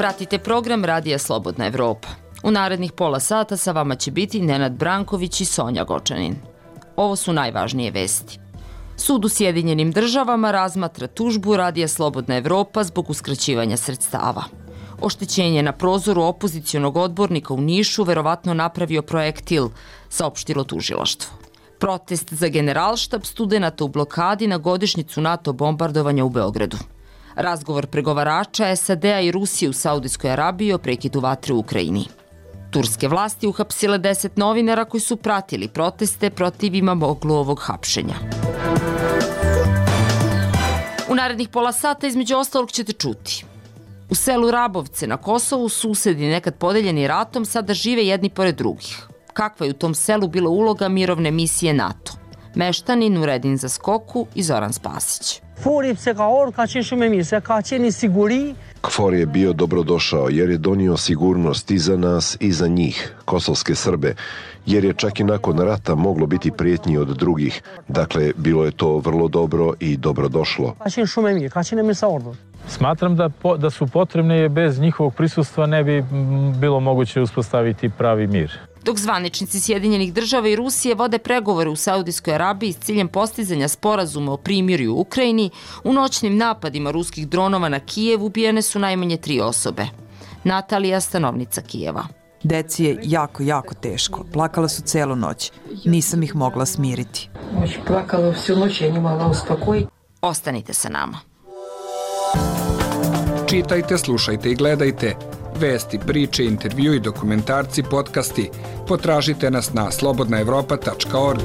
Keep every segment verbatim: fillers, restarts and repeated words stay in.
Pratite program Radija Slobodna Evropa. U narednih pola sata sa vama će biti Nenad Branković i Sonja Gočanin. Ovo su najvažnije vesti. Sud u Sjedinjenim državama razmatra tužbu Radija Slobodna Evropa zbog uskraćivanja sredstava. Oštećenje na prozoru opozicionog odbornika u Nišu verovatno napravio projektil, saopštilo tužilaštvo. Protest za Generalštab studenata u blokadi na godišnjicu NATO bombardovanja u Beogradu. Razgovor pregovarača S A D-a i Rusije u Saudijskoj Arabiji o prekidu vatre u Ukrajini. Turske vlasti uhapsile deset novinara koji su pratili proteste protiv Imamogluovog hapšenja. U narednih pola sata između ostalog ćete čuti. U selu Rabovce na Kosovu susedi nekad podeljeni ratom sada žive jedni pored drugih. Kakva je u tom selu bila uloga mirovne misije NATO? Meštani Nuredin Zaskoku i Zoran Spasić. KFOR je bio dobrodošao jer je donio sigurnost i za nas i za njih, kosovske Srbe, jer je čak i nakon rata moglo biti prijetnji od drugih. Dakle, bilo je to vrlo dobro i dobrodošlo. Smatram da, po, da su potrebne jer bez njihovog prisustva ne bi bilo moguće uspostaviti pravi mir. Dok zvaničnici Sjedinjenih država i Rusije vode pregovore u Saudijskoj Arabiji s ciljem postizanja sporazuma o primirju u Ukrajini, u noćnim napadima ruskih dronova na Kijev ubijene su najmanje tri osobe. Natalija, stanovnica Kijeva. Deci je jako, jako teško. Plakala su celu noć. Nisam ih mogla smiriti. Plakala всю noć, ja не mogla uspokojiti. Ostanite sa nama. Čitajte, slušajte i gledajte. Vesti, priče, intervju i dokumentarci, podcasti. Potražite nas na slobodna evropa tačka org.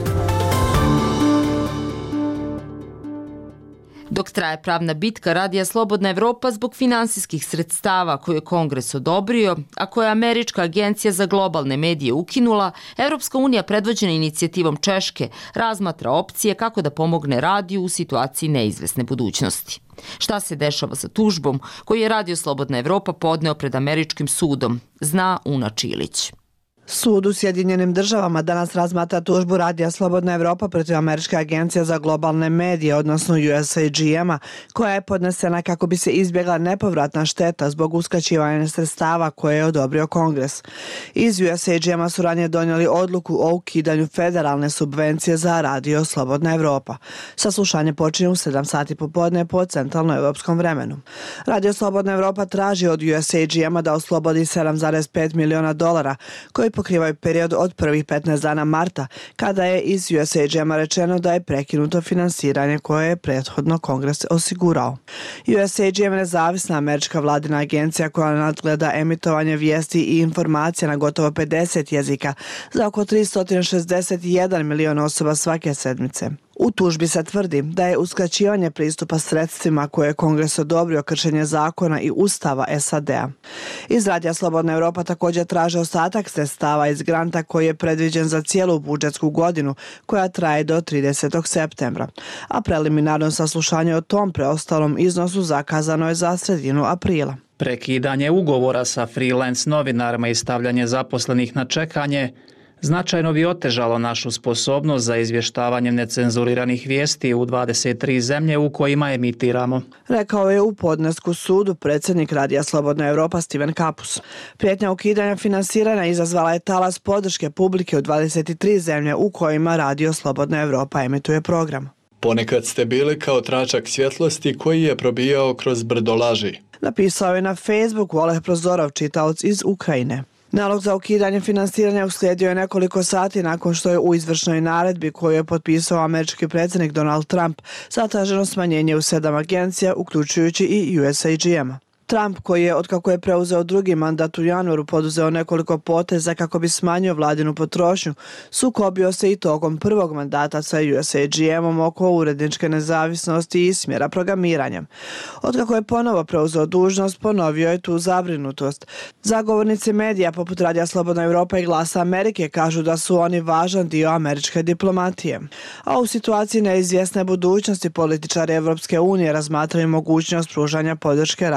Dok traje pravna bitka Radija Slobodna Evropa zbog finansijskih sredstava koje je Kongres odobrio, a koje je Američka agencija za globalne medije ukinula, Evropska unija predvođena inicijativom Češke razmatra opcije kako da pomogne radiju u situaciji neizvesne budućnosti. Šta se dešava sa tužbom koju je Radio Slobodna Evropa podneo pred američkim sudom, zna Una Čilić. Sud u Sjedinjenim državama danas razmatra tužbu Radija Slobodna Evropa protiv Američke agencije za globalne medije, odnosno U S A G M-a, koja je podnesena kako bi se izbjegla nepovratna šteta zbog uskraćivanja sredstava koje je odobrio Kongres. Iz U S A G M-a su ranije donijeli odluku o ukidanju federalne subvencije za Radio Slobodna Evropa. Saslušanje počinje u sedam sati popodne po centralnoevropskom vremenu. Radio Slobodna Evropa traži od U S A G M-a da oslobodi sedam zarez pet miliona dolara koji pokrivaju period od prvih petnaest dana marta, kada je iz U S A G M-a rečeno da je prekinuto finansiranje koje je prethodno Kongres osigurao. U S A G M je nezavisna američka vladina agencija koja nadgleda emitovanje vijesti i informacija na gotovo pedeset jezika za oko tristo šezdeset jedan milion osoba svake sedmice. U tužbi se tvrdi da je uskraćivanje pristupa sredstvima koje je Kongres odobrio kršenje zakona i ustava S A D-a. Iz Radija Slobodna Evropa također traže ostatak sredstava iz granta koji je predviđen za cijelu budžetsku godinu koja traje do tridesetog septembra, a preliminarno saslušanje o tom preostalom iznosu zakazano je za sredinu aprila. Prekidanje ugovora sa freelance novinarima i stavljanje zaposlenih na čekanje značajno bi otežalo našu sposobnost za izvještavanje necenzuriranih vijesti u dvadeset tri zemlje u kojima emitiramo. Rekao je u podnesku sudu predsjednik Radija Slobodna Evropa Steven Kapus. Prijetnja ukidanja finansiranja izazvala je talas podrške publike u dvadeset tri zemlje u kojima Radio Slobodna Evropa emituje program. Ponekad ste bili kao tračak svjetlosti koji je probijao kroz brdo laži. Napisao je na Facebooku Oleg Prozorov, čitaoc iz Ukrajine. Nalog za ukidanje finansiranja uslijedio je nekoliko sati nakon što je u izvršnoj naredbi koju je potpisao američki predsjednik Donald Trump zatraženo smanjenje u sedam agencija, uključujući i U S A G M. Trump, koji je otkako je preuzeo drugi mandat u januaru poduzeo nekoliko poteza kako bi smanjio vladinu potrošnju, sukobio se i tokom prvog mandata sa U S A G M-om oko uredničke nezavisnosti i smjera programiranja. Otkako je ponovo preuzeo dužnost, ponovio je tu zabrinutost. Zagovornici medija poput Radija Slobodna Evropa i Glasa Amerike kažu da su oni važan dio američke diplomatije. A u situaciji neizvjesne budućnosti političari Evropske unije razmatraju mogućnost pružanja podrške Radiju Slobodna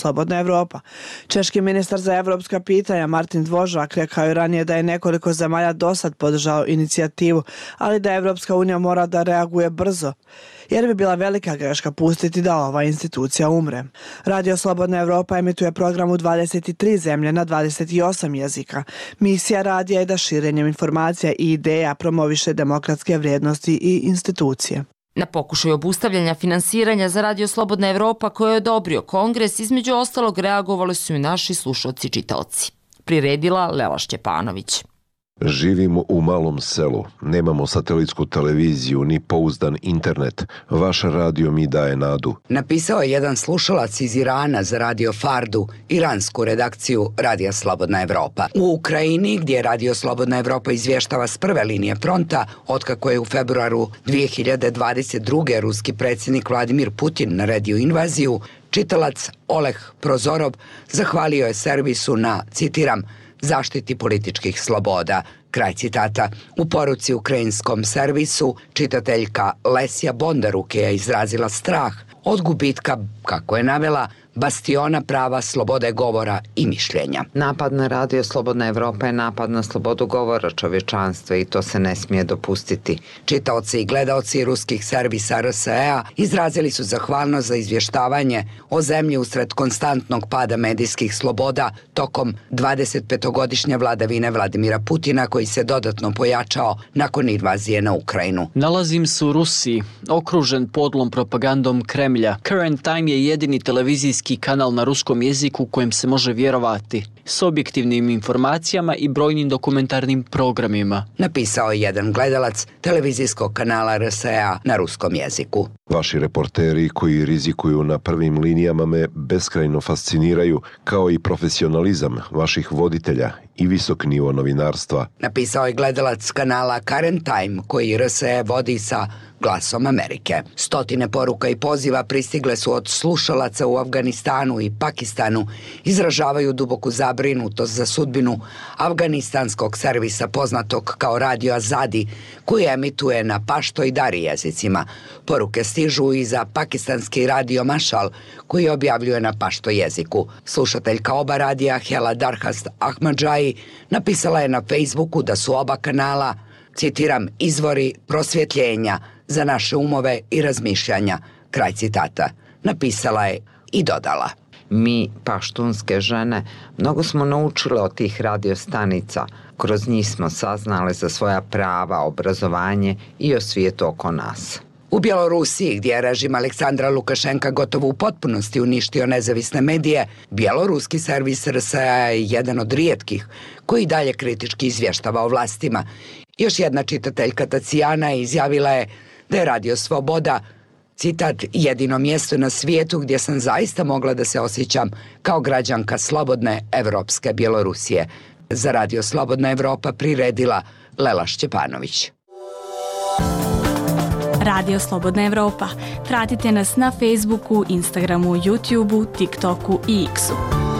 Slobodna Evropa. Češki ministar za evropska pitanja Martin Dvořák rekao je ranije da je nekoliko zemalja dosad podržao inicijativu, ali da Evropska unija mora da reaguje brzo, jer bi bila velika greška pustiti da ova institucija umre. Radio Slobodna Evropa emituje program u dvadeset tri zemlje na dvadeset osam jezika. Misija radija je da širenjem informacija i ideja promoviše demokratske vrijednosti i institucije. Na pokušaj obustavljanja finansiranja za Radio Slobodna Evropa koje je odobrio Kongres, između ostalog reagovali su i naši slušalci i čitaoci. Priredila Lela Šćepanović. Živimo u malom selu, nemamo satelitsku televiziju ni pouzdan internet. Vaš radio mi daje nadu. Napisao je jedan slušalac iz Irana za Radio Fardu, iransku redakciju Radija Slobodna Evropa. U Ukrajini, gdje Radio Slobodna Evropa izvještava s prve linije fronta, otkako je u februaru dvije hiljade dvadeset druge ruski predsjednik Vladimir Putin naredio invaziju, čitalac Oleg Prozorov zahvalio je servisu na, citiram, zaštiti političkih sloboda. Kraj citata. U poruci ukrajinskom servisu čitateljka Lesja Bondaruk je izrazila strah od gubitka, kako je navela, bastiona prava slobode govora i mišljenja. Napad na Radio Slobodna Evropa je napad na slobodu govora čovječanstva i to se ne smije dopustiti. Čitaoci i gledaoci ruskih servisa R S E-a izrazili su zahvalnost za izvještavanje o zemlji usred konstantnog pada medijskih sloboda tokom dvadesetpetogodišnje vladavine Vladimira Putina, koji se dodatno pojačao nakon invazije na Ukrajinu. Nalazim se u Rusiji, okružen podlom propagandom Kremlja. Current Time je jedini televizijski kanal na ruskom jeziku kojem se može vjerovati, s objektivnim informacijama i brojnim dokumentarnim programima. Napisao je jedan gledalac televizijskog kanala R S E-a na ruskom jeziku. Vaši reporteri koji rizikuju na prvim linijama me beskrajno fasciniraju, kao i profesionalizam vaših voditelja i visok nivo novinarstva. Napisao je gledalac kanala Current Time koji R S E vodi sa Glasom Amerike. Stotine poruka i poziva pristigle su od slušalaca u Afganistanu i Pakistanu, izražavaju duboku zabrinutost za sudbinu afganistanskog servisa poznatog kao Radio Azadi, koji emituje na pašto i dari jezicima. Poruke stižu i za pakistanski radio Mašal, koji objavljuje na pašto jeziku. Slušateljka oba radija Hela Darhast Ahmadžaji napisala je na Facebooku da su oba kanala, citiram, izvori prosvjetljenja za naše umove i razmišljanja, kraj citata. Napisala je i dodala. Mi, paštunske žene, mnogo smo naučile od tih radiostanica. Kroz njih smo saznale za svoja prava, obrazovanje i o svijetu oko nas. U Bjelorusiji, gdje je režim Aleksandra Lukašenka gotovo u potpunosti uništio nezavisne medije, bjeloruski servis R S E-a je jedan od rijetkih koji dalje kritički izvještava o vlastima. Još jedna čitateljka Tacijana izjavila je da je Radio Sloboda, citat, jedino mjesto na svijetu gdje sam zaista mogla da se osjećam kao građanka slobodne evropske Bjelorusije. Za Radio Slobodna Evropa priredila Lela Šćepanović. Radio Slobodna Evropa. Pratite nas na Facebooku, Instagramu, YouTubeu, TikToku i X-u.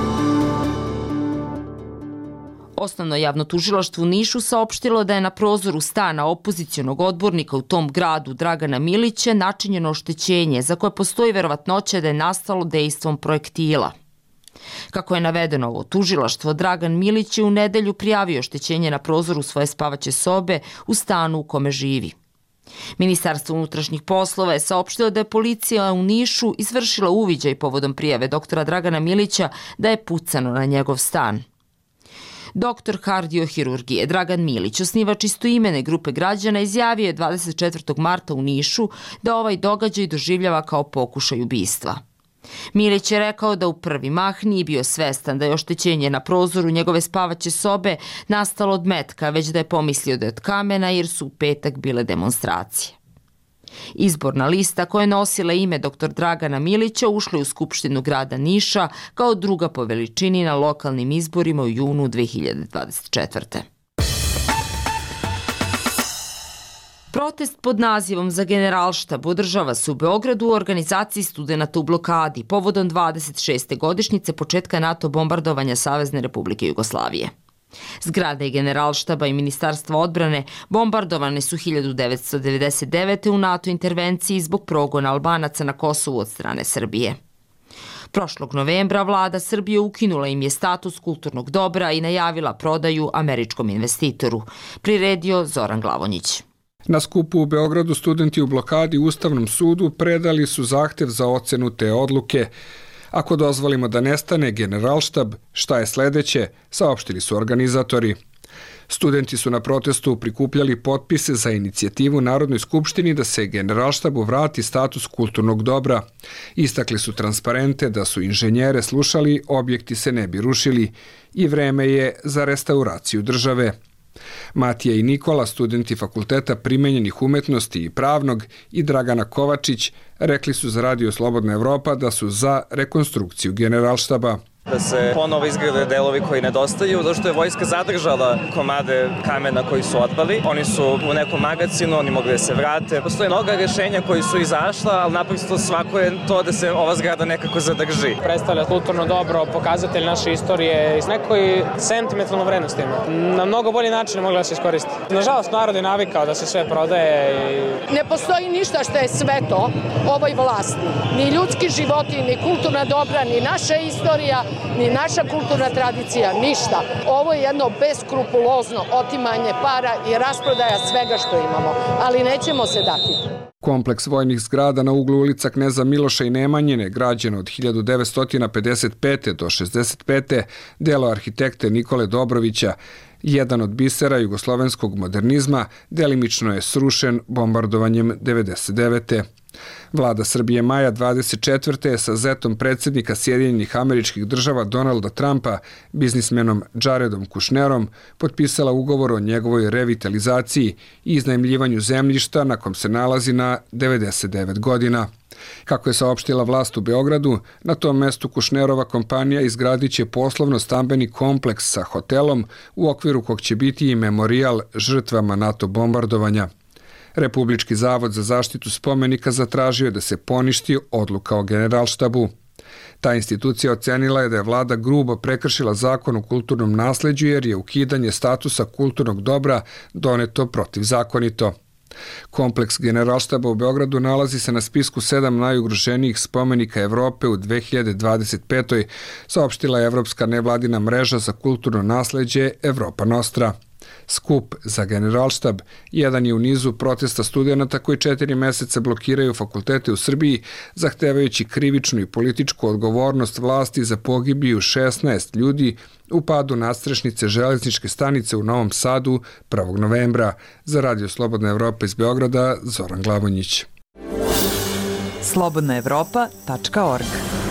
Osnovno javno tužilaštvo u Nišu saopštilo da je na prozoru stana opozicionog odbornika u tom gradu Dragana Milića načinjeno oštećenje za koje postoji verovatnoća da je nastalo dejstvom projektila. Kako je navedeno ovo tužilaštvo, Dragan Milić je u nedelju prijavio oštećenje na prozoru svoje spavaće sobe u stanu u kome živi. Ministarstvo unutrašnjih poslova je saopštilo da je policija u Nišu izvršila uviđaj povodom prijave doktora Dragana Milića da je pucano na njegov stan. Doktor kardiohirurgije Dragan Milić, osnivač istoimene grupe građana, izjavio je dvadeset četvrtog marta u Nišu da ovaj događaj doživljava kao pokušaj ubistva. Milić je rekao da u prvi mah nije bio svestan da je oštećenje na prozoru njegove spavaće sobe nastalo od metka, već da je pomislio da je od kamena jer su u petak bile demonstracije. Izborna lista koja je nosila ime doktor Dragana Milića ušla je u Skupštinu grada Niša kao druga po veličini na lokalnim izborima u junu dve hiljade dvadeset četvrte. Protest pod nazivom Za generalštab održava se u Beogradu u organizaciji studenata u blokadi povodom dvadeset šeste godišnjice početka NATO bombardovanja Savezne Republike Jugoslavije. Zgrade generalštaba i Ministarstva odbrane bombardovane su hiljadu devetsto devedeset devete. u NATO intervenciji zbog progona Albanaca na Kosovu od strane Srbije. Prošlog novembra vlada Srbije ukinula im je status kulturnog dobra i najavila prodaju američkom investitoru. Priredio Zoran Glavonjić. Na skupu u Beogradu studenti u blokadi Ustavnom sudu predali su zahtev za ocenu te odluke. Ako dozvolimo da nestane Generalštab, šta je sledeće, saopštili su organizatori. Studenti su na protestu prikupljali potpise za inicijativu Narodnoj skupštini da se Generalštabu vrati status kulturnog dobra. Istakli su transparente da su inženjere slušali, objekti se ne bi rušili i vreme je za restauraciju države. Matija i Nikola, studenti Fakulteta primenjenih umetnosti i pravnog, i Dragana Kovačić rekli su za Radio Slobodna Evropa da su za rekonstrukciju Generalštaba. Da se ponovo izgrade delovi koji nedostaju, zato što je vojska zadržala komade kamena koji su otpali. Oni su u nekom magacinu, oni mogli da se vrate. Postoje mnoga rješenja koji su izašla, ali naprosto svako je to da se ova zgrada nekako zadrži. Predstavlja kulturno dobro, pokazatelj naše istorije i s nekoj sentimentalnom vrednostima. Na mnogo bolji način je mogla da se iskoristi. Nažalost, narod je navikao da se sve prodaje. I... Ne postoji ništa što je sveto ovoj vlasti. Ni ljudski životi, ni kulturna dobra, ni naša istorija, ni naša kulturna tradicija, ništa. Ovo je jedno beskrupulozno otimanje para i rasprodaja svega što imamo, ali nećemo se dati. Kompleks vojnih zgrada na uglu ulica Kneza Miloša i Nemanjine, građeno od hiljadu devetsto pedeset pete do šezdeset pete, delo arhitekte Nikole Dobrovića, jedan od bisera jugoslovenskog modernizma, delimično je srušen bombardovanjem devedeset devete. Vlada Srbije maja dvadeset četvrte je sa zetom predsjednika Sjedinjenih Američkih Država Donalda Trumpa, biznismenom Jaredom Kushnerom, potpisala ugovor o njegovoj revitalizaciji i iznajmljivanju zemljišta na kom se nalazi na devedeset devet godina. Kako je saopštila vlast u Beogradu, na tom mestu Kushnerova kompanija izgradit će poslovno-stambeni kompleks sa hotelom, u okviru kog će biti i memorijal žrtvama NATO bombardovanja. Republički zavod za zaštitu spomenika zatražio je da se poništi odluka o Generalštabu. Ta institucija ocenila je da je vlada grubo prekršila zakon o kulturnom nasleđu jer je ukidanje statusa kulturnog dobra doneto protivzakonito. Kompleks Generalštaba u Beogradu nalazi se na spisku sedam najugroženijih spomenika Evrope u dve hiljade dvadeset petoj, saopštila je Evropska nevladina mreža za kulturno nasleđe Evropa Nostra. Skup za Generalštab jedan je u nizu protesta studenata koji četiri meseca blokiraju fakultete u Srbiji, zahtevajući krivičnu i političku odgovornost vlasti za pogibiju šesnaest ljudi u padu nadstrešnice železničke stanice u Novom Sadu prvog novembra. Za Radio Slobodna Evropa iz Beograda, Zoran Glavonjić. slobodna evropa tačka org.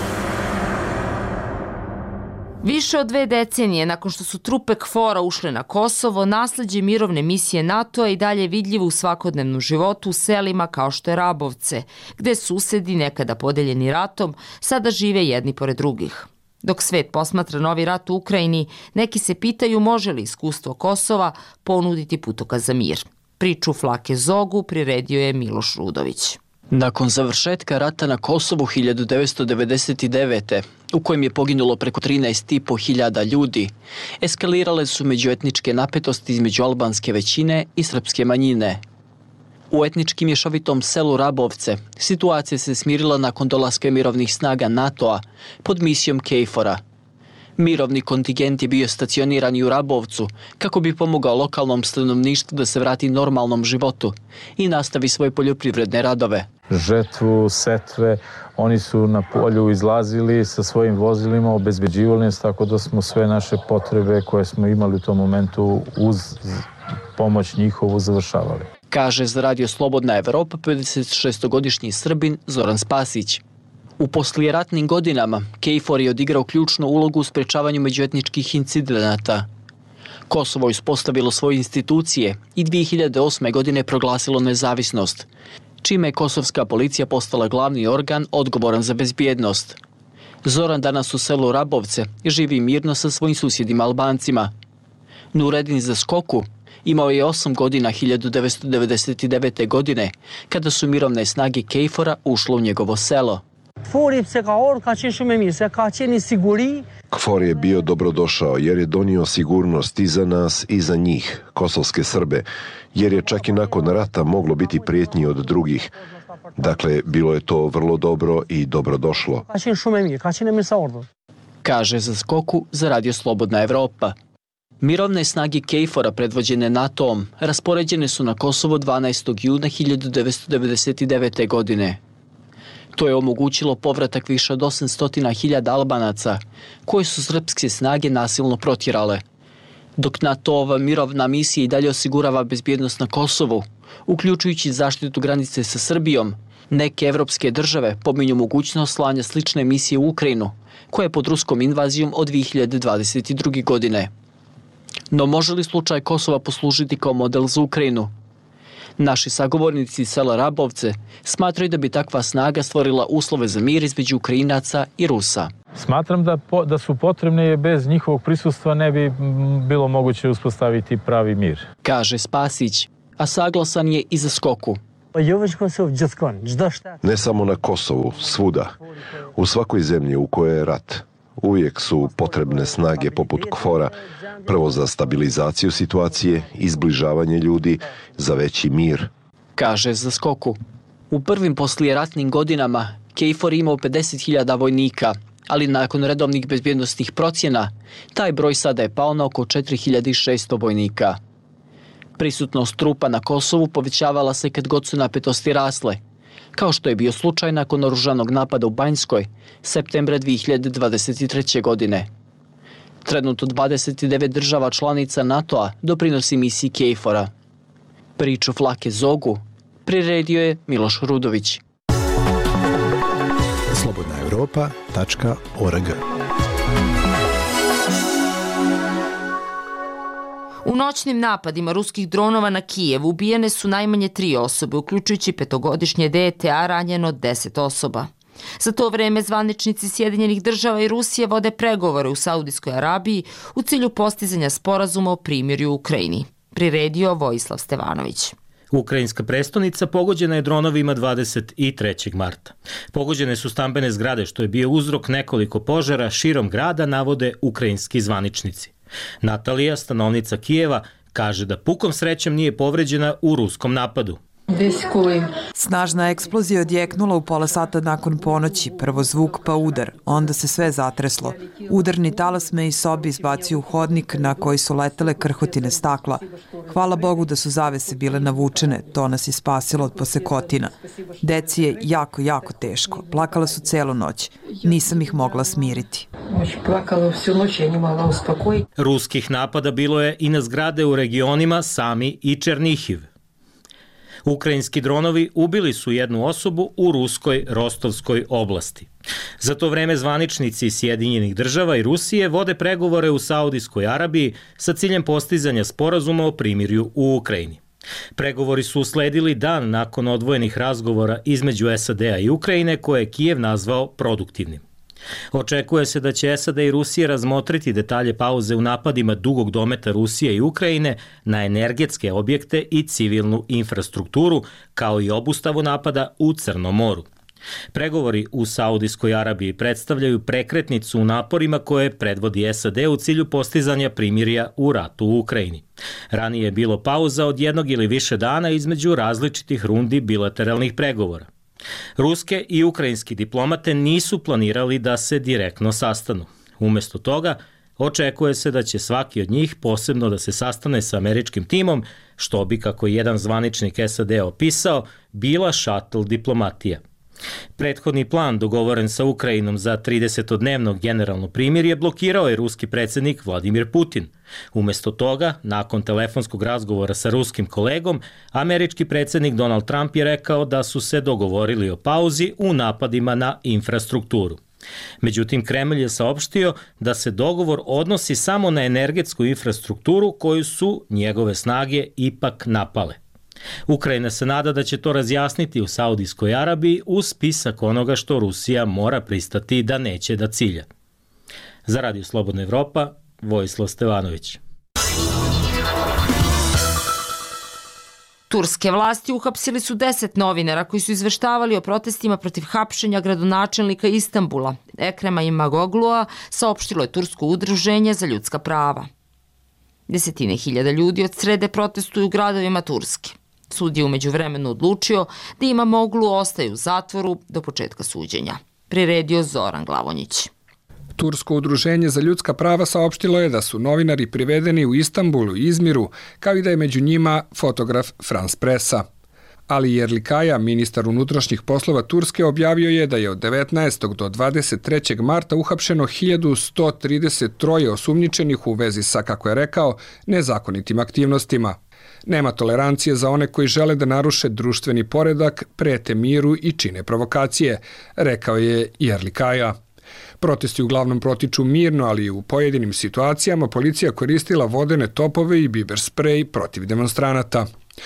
Više od dve decenije nakon što su trupe KFOR-a ušle na Kosovo, nasleđe mirovne misije NATO-a i dalje vidljivo u svakodnevnom životu u selima kao što je Rabovce, gde susedi nekada podeljeni ratom sada žive jedni pored drugih. Dok svet posmatra novi rat u Ukrajini, neki se pitaju može li iskustvo Kosova ponuditi putokaz za mir. Priču Flake Zogu priredio je Miloš Rudović. Nakon završetka rata na Kosovu hiljadu devetsto devedeset devete. u kojem je poginulo preko trinaest i po hiljada ljudi, eskalirale su međuetničke napetosti između albanske većine i srpske manjine. U etnički mješovitom selu Rabovce situacija se smirila nakon dolaska mirovnih snaga NATO-a pod misijom KFOR-a. Mirovni kontingent je bio stacioniran i u Rabovcu kako bi pomogao lokalnom stanovništvu da se vrati normalnom životu i nastavi svoje poljoprivredne radove. Žetvu, setve, oni su na polju izlazili sa svojim vozilima, obezbeđivali nas, tako da smo sve naše potrebe koje smo imali u tom momentu uz pomoć njihovu završavali. Kaže za Radio Slobodna Evropa pedeset šestogodišnji Srbin Zoran Spasić. U poslijeratnim godinama KFOR je odigrao ključnu ulogu u sprečavanju međuetničkih incidenata. Kosovo je uspostavilo svoje institucije i dvije hiljade osme. godine proglasilo nezavisnost, čime je kosovska policija postala glavni organ odgovoran za bezbjednost. Zoran danas u selu Rabovce živi mirno sa svojim susjedima Albancima. Nuredin Zaskoku imao je osam godina hiljadu devetsto devedeset devete. godine, kada su mirovne snage KFOR-a ušle u njegovo selo. KFOR je bio dobrodošao jer je donio sigurnost i za nas i za njih, kosovske Srbe, jer je čak i nakon rata moglo biti prijetnji od drugih. Dakle, bilo je to vrlo dobro i dobrodošlo. Kaže za Skoku za Radio Slobodna Evropa. Mirovne snage KFOR-a predvođene NATO-om raspoređene su na Kosovo dvanaestog juna hiljadu devetsto devedeset devete. godine. To je omogućilo povratak više od osamsto hiljada Albanaca, koje su srpske snage nasilno protjerale. Dok NATO-ova mirovna misija i dalje osigurava bezbjednost na Kosovu, uključujući zaštitu granice sa Srbijom, neke evropske države pominju mogućnost slanja slične misije u Ukrajinu, koja je pod ruskom invazijom od dve hiljade dvadeset druge. godine. No može li slučaj Kosova poslužiti kao model za Ukrajinu? Naši sagovornici iz sela Rabovce smatraju da bi takva snaga stvorila uslove za mir između Ukrajinaca i Rusa. Smatram da, po, da su potrebne jer bez njihovog prisustva ne bi bilo moguće uspostaviti pravi mir. Kaže Spasić, a saglasan je i za Skoku. Ne samo na Kosovu, svuda. U svakoj zemlji u kojoj je rat, uvijek su potrebne snage poput KFOR-a, prvo za stabilizaciju situacije, izbližavanje ljudi, za veći mir. Kaže za Skoku. U prvim poslijeratnim godinama KFOR imao pedeset hiljada vojnika, ali nakon redovnih bezbjednostnih procjena, taj broj sada je pao na oko četiri hiljade šesto vojnika. Prisutnost trupa na Kosovu povećavala se kad god su napetosti rasle, kao što je bio slučaj nakon oružanog napada u Banjskoj, septembra dve hiljade dvadeset treće. godine. Trenutno dvadeset devet država članica NATO-a doprinosi misiji KFOR-a. Priču Flake Zogu priredio je Miloš Rudović. slobodna evropa tačka org. U noćnim napadima ruskih dronova na Kijev ubijene su najmanje tri osobe, uključujući petogodišnje dete, a ranjeno deset osoba. Za to vreme zvaničnici Sjedinjenih država i Rusije vode pregovore u Saudijskoj Arabiji u cilju postizanja sporazuma o primirju u Ukrajini. Priredio Vojislav Stevanović. Ukrajinska prestonica pogođena je dronovima dvadeset trećeg marta. Pogođene su stambene zgrade, što je bio uzrok nekoliko požara širom grada, navode ukrajinski zvaničnici. Natalija, stanovnica Kijeva, kaže da pukom srećom nije povređena u ruskom napadu. Snažna eksplozija odjeknula u pola sata nakon ponoći, prvo zvuk pa udar, onda se sve zatreslo. Udarni talas me iz sobi izbacio u hodnik na koji su letele krhotine stakla. Hvala Bogu da su zavese bile navučene, to nas je spasilo od posekotina. Deci je jako, jako teško, plakala su celu noć, nisam ih mogla smiriti. Ruskih napada bilo je i na zgrade u regionima Sami i Černihiv. Ukrajinski dronovi ubili su jednu osobu u ruskoj Rostovskoj oblasti. Za to vreme zvaničnici Sjedinjenih država i Rusije vode pregovore u Saudijskoj Arabiji sa ciljem postizanja sporazuma o primirju u Ukrajini. Pregovori su usledili dan nakon odvojenih razgovora između S A D-a i Ukrajine koje je Kijev nazvao produktivnim. Očekuje se da će S A D i Rusija razmotriti detalje pauze u napadima dugog dometa Rusije i Ukrajine na energetske objekte i civilnu infrastrukturu, kao i obustavu napada u Crnom moru. Pregovori u Saudijskoj Arabiji predstavljaju prekretnicu u naporima koje predvodi S A D u cilju postizanja primirja u ratu u Ukrajini. Ranije je bilo pauza od jednog ili više dana između različitih rundi bilateralnih pregovora. Ruske i ukrajinski diplomate nisu planirali da se direktno sastanu. Umesto toga, očekuje se da će svaki od njih posebno da se sastane sa američkim timom, što bi, kako je jedan zvaničnik S A D opisao, bila šatl diplomatija. Prethodni plan dogovoren sa Ukrajinom za tridesetodnevno generalno primirje blokirao je ruski predsjednik Vladimir Putin. Umesto toga, nakon telefonskog razgovora sa ruskim kolegom, američki predsjednik Donald Trump je rekao da su se dogovorili o pauzi u napadima na infrastrukturu. Međutim, Kremlj je saopštio da se dogovor odnosi samo na energetsku infrastrukturu koju su njegove snage ipak napale. Ukrajina se nada da će to razjasniti u Saudijskoj Arabiji uz spisak onoga što Rusija mora pristati da neće da cilja. Za Radio Slobodna Evropa, Vojislav Stevanović. Turske vlasti uhapsili su deset novinara koji su izveštavali o protestima protiv hapšenja gradonačelnika Istanbula. Ekrema Imamoglu'a, saopštilo je Tursko udruženje za ljudska prava. Desetine hiljada ljudi od srede protestuju u gradovima Turske. Sud je umeđu vremenu odlučio da Imamoglu ostaje u zatvoru do početka suđenja. Priredio Zoran Glavonjić. Tursko udruženje za ljudska prava saopštilo je da su novinari privedeni u Istanbulu i Izmiru, kao i da je među njima fotograf France Pressa. Ali Yerlikaya, ministar unutrašnjih poslova Turske, objavio je da je od devetnaestog do dvadeset trećeg marta uhapšeno hiljadu sto trideset tri osumnjičenih u vezi sa, kako je rekao, nezakonitim aktivnostima. Nema tolerancije za one koji žele da naruše društveni poredak, prete miru i čine provokacije, rekao je Yerlikaya. Protesti uglavnom protiču mirno, ali u pojedinim situacijama policija koristila vodene topove i biber sprej protiv demonstranata.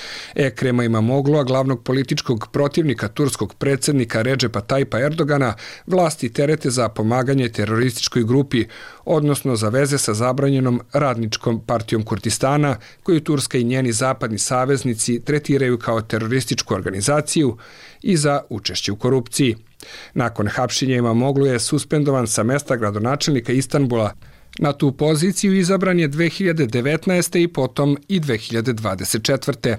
Ekrema Imamoglu, a glavnog političkog protivnika turskog predsjednika Redžepa Tajpa Erdogana, vlasti terete za pomaganje terorističkoj grupi, odnosno za veze sa zabranjenom radničkom partijom Kurdistana, koju Turska i njeni zapadni saveznici tretiraju kao terorističku organizaciju, i za učešće u korupciji. Nakon hapšenja Imamoglu je suspendovan sa mesta gradonačelnika Istanbula. Na tu poziciju izabran je dve hiljade devetnaeste. i potom i dve hiljade dvadeset četvrte.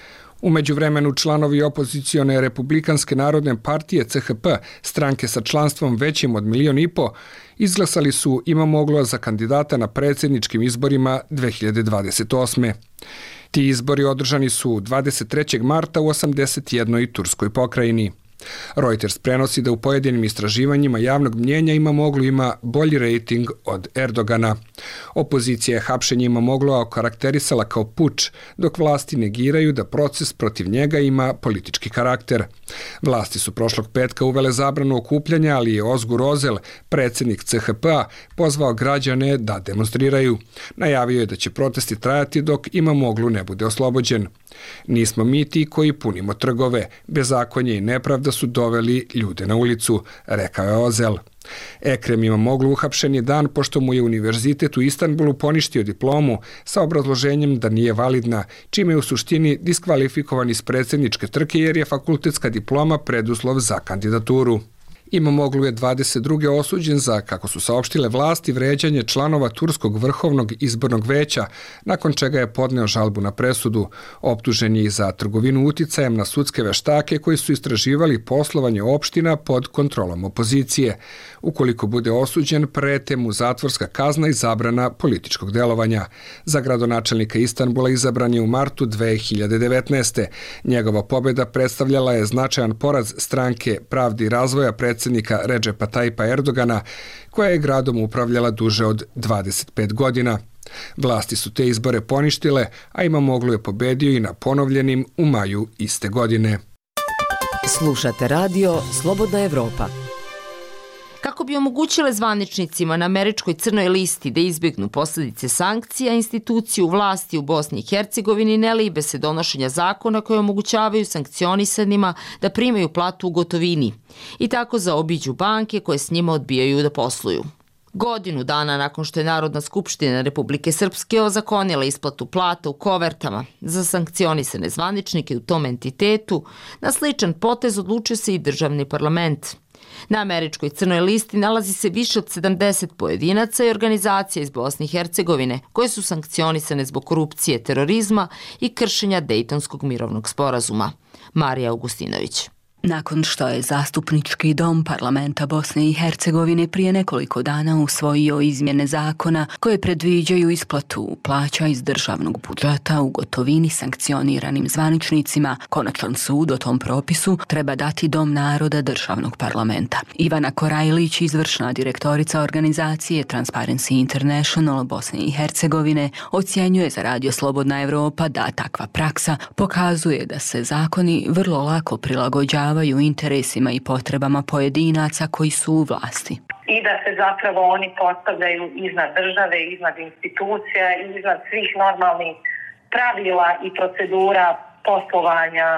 U međuvremenu članovi opozicione Republikanske narodne partije C H P, stranke sa članstvom većim od milion i po, izglasali su Imamoglu za kandidata na predsjedničkim izborima dve hiljade dvadeset osme. Ti izbori održani su dvadeset trećeg marta u osamdeset jednoj turskoj pokrajini. Reuters prenosi da u pojedinim istraživanjima javnog mnjenja Imamoglu ima bolji rejting od Erdogana. Opozicija je hapšenje Imamoglu okarakterisala kao puč, dok vlasti negiraju da proces protiv njega ima politički karakter. Vlasti su prošlog petka uvele zabranu okupljanja, ali je Ozgur Ozel, predsjednik C H P-a, pozvao građane da demonstriraju. Najavio je da će protesti trajati dok Imamoglu ne bude oslobođen. Nismo mi ti koji punimo trgove, bezakonje i nepravda su doveli ljude na ulicu, rekao je Ozel. Ekrem Imamoglu uhapšen je dan pošto mu je univerzitet u Istanbulu poništio diplomu sa obrazloženjem da nije validna, čime je u suštini diskvalifikovan iz predsjedničke trke jer je fakultetska diploma preduslov za kandidaturu. Imamoglu je dvadeset druge osuđen za, kako su saopštile vlasti, vređanje članova Turskog vrhovnog izbornog veća, nakon čega je podneo žalbu na presudu. Optužen je i za trgovinu uticajem na sudske veštake koji su istraživali poslovanje opština pod kontrolom opozicije. Ukoliko bude osuđen, prete mu zatvorska kazna i zabrana političkog delovanja. Za gradonačelnika Istanbula izabran je u martu dve hiljade devetnaeste. Njegova pobjeda predstavljala je značajan poraz stranke Pravde i razvoja predsjednika Redžepa Tajpa Erdogana, koja je gradom upravljala duže od dvadeset pet godina. Vlasti su te izbore poništile, a Imamoglu je pobedio i na ponovljenim u maju iste godine. Slušate radio Slobodna Evropa. Kako bi omogućile zvaničnicima na američkoj crnoj listi da izbjegnu posljedice sankcija, institucije u vlasti u Bosni i Hercegovini ne libe se donošenja zakona koje omogućavaju sankcionisanima da primaju platu u gotovini i tako zaobiđu banke koje s njima odbijaju da posluju. Godinu dana nakon što je Narodna skupština Republike Srpske ozakonila isplatu plata u kovertama za sankcionisane zvaničnike u tom entitetu, na sličan potez odlučio se i državni parlament. Na američkoj crnoj listi nalazi se više od sedamdeset pojedinaca i organizacija iz Bosne i Hercegovine koje su sankcionisane zbog korupcije, terorizma i kršenja Dejtonskog mirovnog sporazuma. Marija Augustinović. Nakon što je Zastupnički dom parlamenta Bosne i Hercegovine prije nekoliko dana usvojio izmjene zakona koje predviđaju isplatu plaća iz državnog budžeta u gotovini sankcioniranim zvaničnicima, konačan sud o tom propisu treba dati Dom naroda državnog parlamenta. Ivana Korajlić, izvršna direktorica organizacije Transparency International Bosne i Hercegovine, ocjenjuje za Radio Slobodna Evropa da takva praksa pokazuje da se zakoni vrlo lako prilagođavaju interesima i potrebama pojedinaca koji su u vlasti. I da se zapravo oni postavljaju iznad države, iznad institucija i iznad svih normalnih pravila i procedura poslovanja.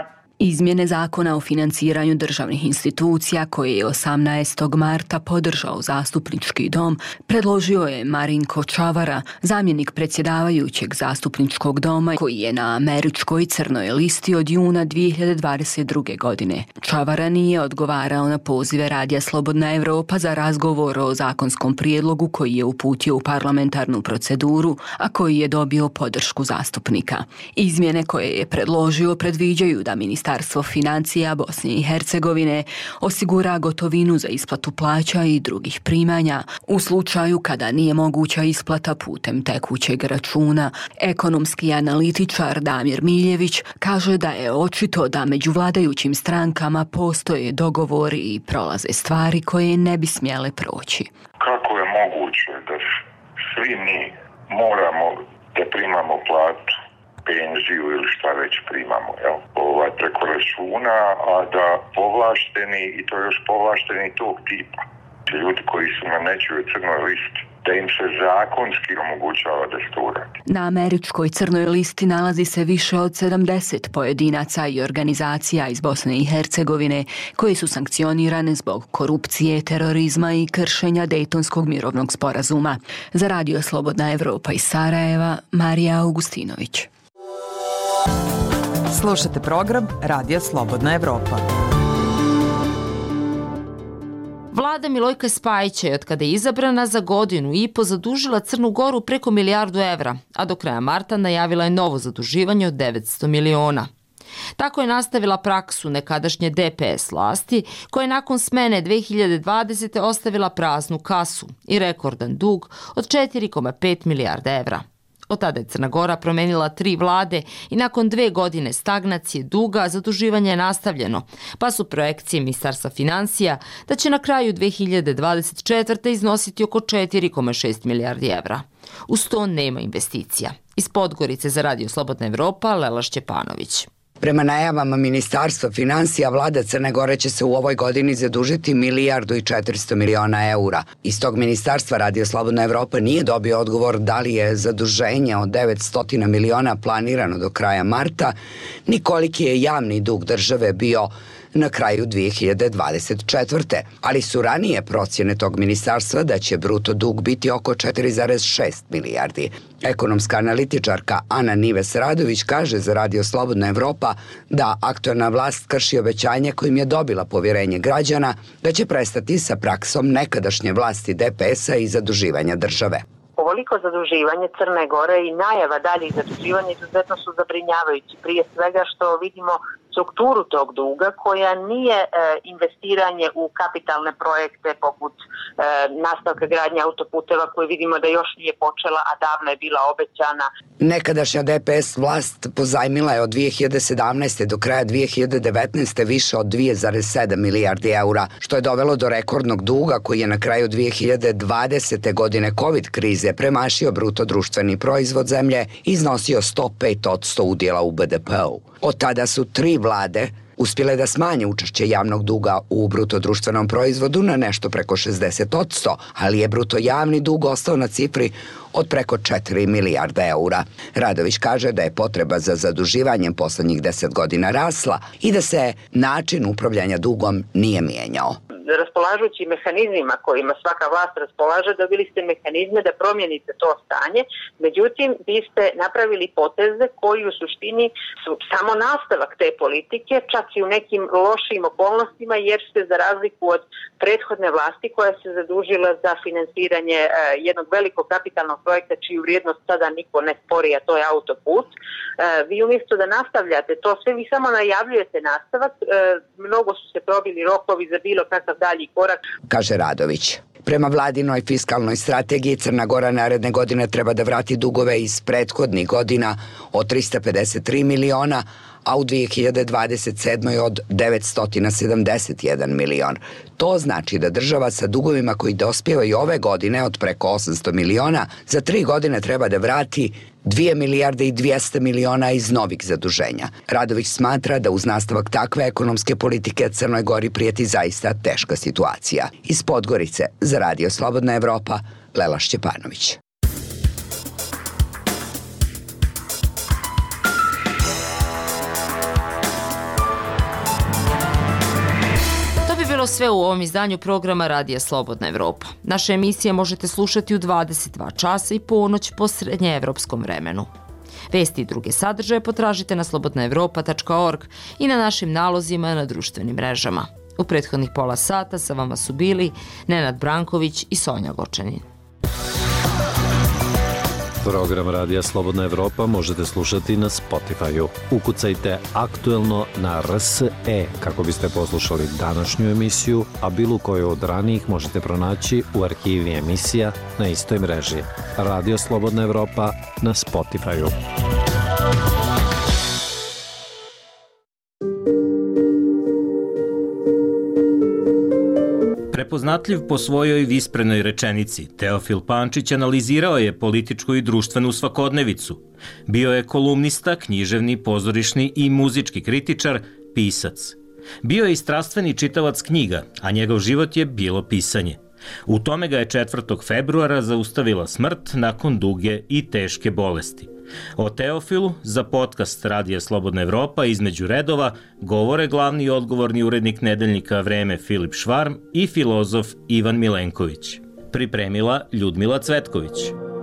Izmjene zakona o financiranju državnih institucija koje je osamnaestog marta podržao zastupnički dom predložio je Marinko Čavara, zamjenik predsjedavajućeg zastupničkog doma koji je na američkoj crnoj listi od juna dvije hiljade dvadeset druge. godine. Čavara nije odgovarao na pozive Radija Slobodna Evropa za razgovor o zakonskom prijedlogu koji je uputio u parlamentarnu proceduru, a koji je dobio podršku zastupnika. Izmjene koje je predložio predviđaju da Ministarstvo financija Bosne i Hercegovine osigura gotovinu za isplatu plaća i drugih primanja u slučaju kada nije moguća isplata putem tekućeg računa. Ekonomski analitičar Damir Miljević kaže da je očito da među vladajućim strankama postoje dogovori i prolaze stvari koje ne bi smjele proći. Kako je moguće da svi mi moramo da primamo platu, penziju ili šta već primamo, jel? Ovaj, preko računa, a da povlašteni, i to još povlašteni tog tipa, ljudi koji su na nečijoj crnoj listi, da im se zakonski omogućava da se to uradi. Na američkoj crnoj listi nalazi se više od sedamdeset pojedinaca i organizacija iz Bosne i Hercegovine koje su sankcionirane zbog korupcije, terorizma i kršenja Dejtonskog mirovnog sporazuma. Za Radio Slobodna Evropa iz Sarajeva, Marija Augustinović. Slušate program Radija Slobodna Evropa. Vlada Milojka Spajića je od kada je izabrana za godinu i po zadužila Crnu Goru preko milijardu evra, a do kraja marta najavila je novo zaduživanje od devetsto miliona. Tako je nastavila praksu nekadašnje D P S vlasti, koja je nakon smene dve hiljade dvadesete. ostavila praznu kasu i rekordan dug od četiri zarez pet milijarde evra. Od tada je Crna Gora promenila tri vlade i nakon dve godine stagnacije duga zaduživanje je nastavljeno, pa su projekcije Ministarstva financija da će na kraju dve hiljade dvadeset četvrte. iznositi oko četiri zarez šest milijardi evra. Uz to nema investicija. Iz Podgorice za Radio Slobodna Evropa, Lela Šćepanović. Prema najavama Ministarstva financija, vlada Crne Gore će se u ovoj godini zadužiti milijardu i četiristo miliona eura. Iz tog ministarstva Radio Slobodna Evropa nije dobio odgovor da li je zaduženje od devetsto miliona planirano do kraja marta, ni koliki je javni dug države bio na kraju dvije hiljade dvadeset četvrte. Ali su ranije procjene tog ministarstva da će bruto dug biti oko četiri zarez šest milijardi. Ekonomska analitičarka Ana Nives Radović kaže za Radio Slobodna Evropa da aktualna vlast krši obećanje kojim je dobila povjerenje građana da će prestati sa praksom nekadašnje vlasti D P S-a i zaduživanja države. Ovoliko zaduživanje Crne Gore i najava daljih zaduživanja izuzetno su zabrinjavajući. Prije svega što vidimo strukturu tog duga koja nije e, investiranje u kapitalne projekte poput e, nastavka gradnje autoputeva koji vidimo da još nije počela, a davno je bila obećana. Nekadašnja D P S vlast pozajmila je od dvije hiljade sedamnaeste. do kraja dvije hiljade devetnaeste. više od dvije zarez sedam milijardi eura, što je dovelo do rekordnog duga koji je na kraju dvije hiljade dvadesete. godine COVID krize premašio bruto društveni proizvod zemlje i iznosio sto pet posto udjela u B D P-u. Od tada su tri vlade uspjele da smanje učešće javnog duga u bruto društvenom proizvodu na nešto preko šezdeset posto, ali je bruto javni dug ostao na cifri od preko četiri milijarde eura. Radović kaže da je potreba za zaduživanjem poslednjih deset godina rasla i da se način upravljanja dugom nije mijenjao. Raspolažući mehanizmima kojima svaka vlast raspolaže, dobili ste mehanizme da promijenite to stanje, međutim vi ste napravili poteze koji u suštini su samo nastavak te politike, čak i u nekim lošim okolnostima, jer ste za razliku od prethodne vlasti koja se zadužila za finansiranje eh, jednog velikog kapitalnog projekta čiju vrijednost sada niko ne spori, a to je autoput. Eh, vi umjesto da nastavljate to sve, vi samo najavljujete nastavak, eh, mnogo su se probili rokovi za bilo kakav dalji korak, kaže Radović. Prema vladinoj fiskalnoj strategiji Crna Gora naredne godine treba da vrati dugove iz prethodnih godina od trista pedeset tri miliona, a u dvije hiljade dvadeset sedmoj. od devetsto sedamdeset jedan milion. To znači da država sa dugovima koji dospijevaju ove godine od preko osamsto miliona za tri godine treba da vrati dvije milijarde i dvjesto miliona iz novih zaduženja. Radović smatra da uz nastavak takve ekonomske politike Crnoj Gori prijeti zaista teška situacija. Iz Podgorice za Radio Slobodna Evropa, Lela Šćepanović. Evo sve u ovom izdanju programa Radija Slobodna Evropa. Naše emisije možete slušati u dvadeset dva časa i ponoć po srednjeevropskom vremenu. Vesti i druge sadržaje potražite na slobodna evropa tačka org i na našim nalozima na društvenim mrežama. U prethodnih pola sata sa vama su bili Nenad Branković i Sonja Gočanin. Program Radija Slobodna Evropa možete slušati na Spotify-u. Ukucajte aktuelno na R S E kako biste poslušali današnju emisiju, a bilo koju od ranijih možete pronaći u arhivi emisija na istoj mreži. Radio Slobodna Evropa na Spotify-u. Prepoznatljiv po svojoj visprenoj rečenici, Teofil Pančić analizirao je političku i društvenu svakodnevicu. Bio je kolumnista, književni, pozorišni i muzički kritičar, pisac. Bio je i strastveni čitalac knjiga, a njegov život je bilo pisanje. U tome ga je četvrtog februara zaustavila smrt nakon duge i teške bolesti. O Teofilu za podcast Radija Slobodna Evropa između redova govore glavni i odgovorni urednik nedeljnika Vreme Filip Švarm i filozof Ivan Milenković. Pripremila Ljudmila Cvetković.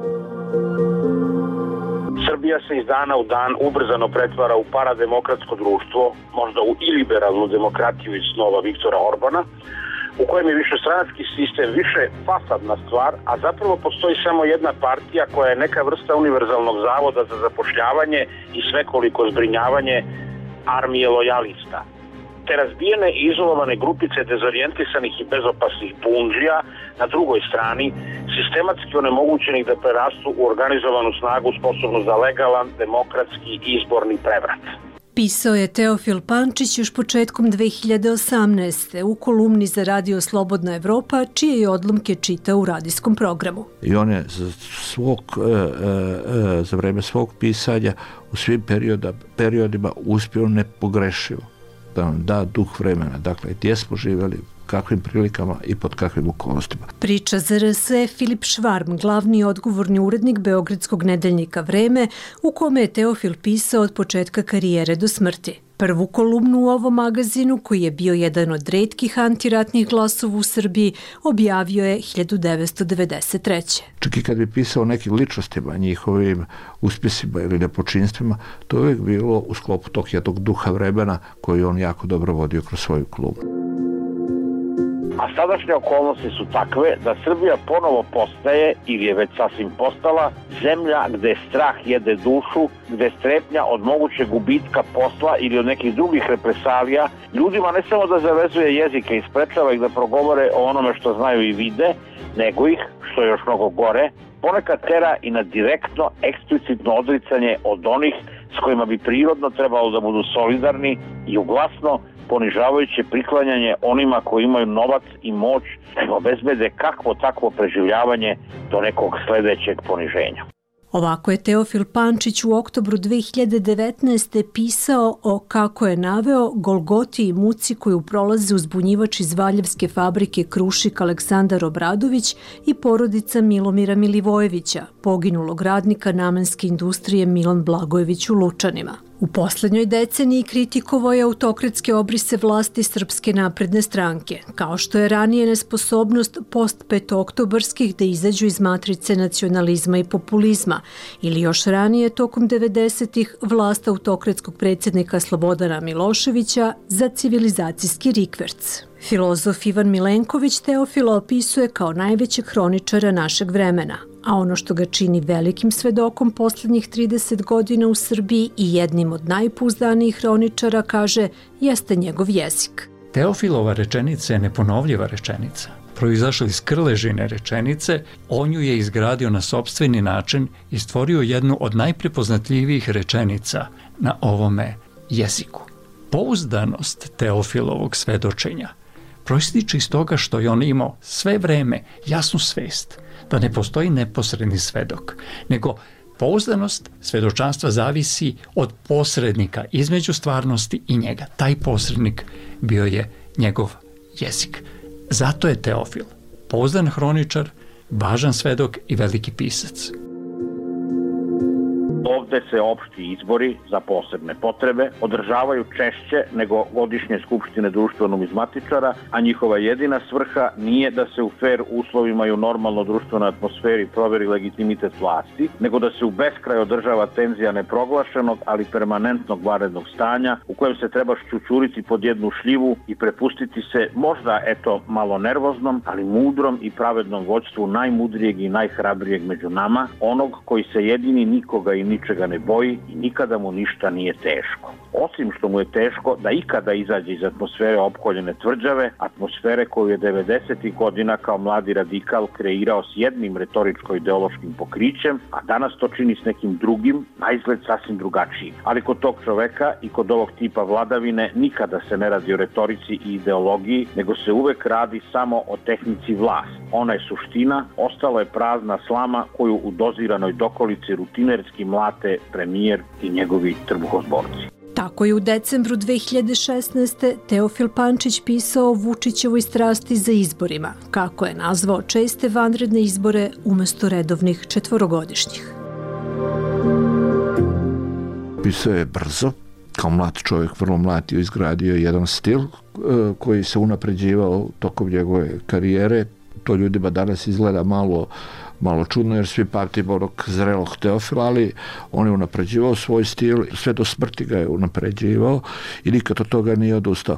Srbija se iz dana u dan ubrzano pretvara u parademokratsko društvo, možda u iliberalnu demokratiju iz snova Viktora Orbana, u kojem je višestranački sistem više fasadna stvar, a zapravo postoji samo jedna partija koja je neka vrsta univerzalnog zavoda za zapošljavanje i svekoliko zbrinjavanje armije lojalista. Te razbijene i izolovane grupice dezorijentisanih i bezopasnih bundžija na drugoj strani, sistematski onemogućenih da prerastu u organizovanu snagu sposobnu za legalan, demokratski i izborni prevrat. Pisao je Teofil Pančić još početkom dve hiljade osamnaeste. u kolumni za Radio Slobodna Evropa, čije je odlomke čitao u radijskom programu. I on je za, svog, za vreme svog pisanja u svim perioda, periodima uspio nepogrešivo da nam da duh vremena. Dakle, gdje smo živjeli, kakvim prilikama i pod kakvim okolnostima. Priča za R S E Filip Švarm, glavni i odgovorni urednik beogradskog nedeljnika Vreme, u kome je Teofil pisao od početka karijere do smrti. Prvu kolumnu u ovom magazinu, koji je bio jedan od retkih antiratnih glasova u Srbiji, objavio je hiljadu devetsto devedeset treće. Čak i kad bi pisao o nekim ličnostima, njihovim uspjesima ili nepočinstvima, to je uvijek bilo u sklopu tog jednog duha vremena koji on jako dobro vodio kroz svoju kolumnu. A sadašnje okolnosti su takve da Srbija ponovo postaje, ili je već sasvim postala, zemlja gde strah jede dušu, gde strepnja od mogućeg gubitka posla ili od nekih drugih represalija ljudima ne samo da zavezuje jezike i sprečava ih da progovore o onome što znaju i vide, nego ih, što je još mnogo gore, ponekad tera i na direktno, eksplicitno odricanje od onih s kojima bi prirodno trebalo da budu solidarni i uglasno ponižavajuće priklanjanje onima koji imaju novac i moć da obezbede kakvo takvo preživljavanje do nekog sledećeg poniženja. Ovako je Teofil Pančić u oktobru dve hiljade devetnaeste. pisao o, kako je naveo, golgoti i muci koju prolaze uzbunjivač iz Valjevske fabrike Krušik Aleksandar Obradović i porodica Milomira Milivojevića, poginulog radnika namenske industrije Milan Blagojević u Lučanima. U poslednjoj deceniji kritikovao je autokratske obrise vlasti Srpske napredne stranke, kao što je ranije nesposobnost post-petooktobarskih da izađu iz matrice nacionalizma i populizma, ili još ranije tokom devedesetih vlast autokratskog predsjednika Slobodana Miloševića za civilizacijski rikverc. Filozof Ivan Milenković Teofila opisuje kao najvećeg hroničara našeg vremena, a ono što ga čini velikim svedokom poslednjih trideset godina u Srbiji i jednim od najpouzdanijih hroničara, kaže, jeste njegov jezik. Teofilova rečenica je neponovljiva rečenica. Proizašla iz krležine rečenice, on ju je izgradio na sopstveni način i stvorio jednu od najprepoznatljivijih rečenica na ovome jeziku. Pouzdanost Teofilovog svedočenja proističe iz toga što je on imao sve vreme jasnu svest da ne postoji neposredni svedok, nego pouzdanost svedočanstva zavisi od posrednika između stvarnosti i njega. Taj posrednik bio je njegov jezik. Zato je Teofil pouzdan hroničar, važan svedok i veliki pisac. Ovde se opšti izbori za posebne potrebe održavaju češće nego godišnje skupštine društveno-numizmatičara, a njihova jedina svrha nije da se u fer uslovima i u normalno društvenoj atmosferi proveri legitimitet vlasti, nego da se u beskraj održava tenzija neproglašenog, ali permanentnog vanrednog stanja u kojem se treba šćućuriti pod jednu šljivu i prepustiti se možda, eto, malo nervoznom, ali mudrom i pravednom vođstvu najmudrijeg i najhrabrijeg među nama, onog koji se jedini nikoga i ničega ne boji i nikada mu ništa nije teško. Osim što mu je teško da ikada izađe iz atmosfere opkoljene tvrđave, atmosfere koju je devedesetih godina kao mladi radikal kreirao s jednim retoričko-ideološkim pokrićem, a danas to čini s nekim drugim, naizgled sasvim drugačijim. Ali kod tog čoveka i kod ovog tipa vladavine nikada se ne radi o retorici i ideologiji, nego se uvek radi samo o tehnici vlasti. Ona je suština, ostalo je prazna slama koju u doziranoj dokolici rutinerski mlate premijer i njegovi trbuhozborci. Tako je u decembru dve hiljade šesnaeste. Teofil Pančić pisao o Vučićevoj strasti za izborima, kako je nazvao česte vanredne izbore umesto redovnih četvorogodišnjih. Pisao je brzo, kao mlad čovjek, vrlo mlad, je izgradio jedan stil koji se unapređivao tokom njegove karijere. To ljudima danas izgleda malo malo čudno jer svi pamtimo onog zrelog Teofila, ali on je unapređivao svoj stil, sve do smrti ga je unapređivao i nikad od toga nije odustao.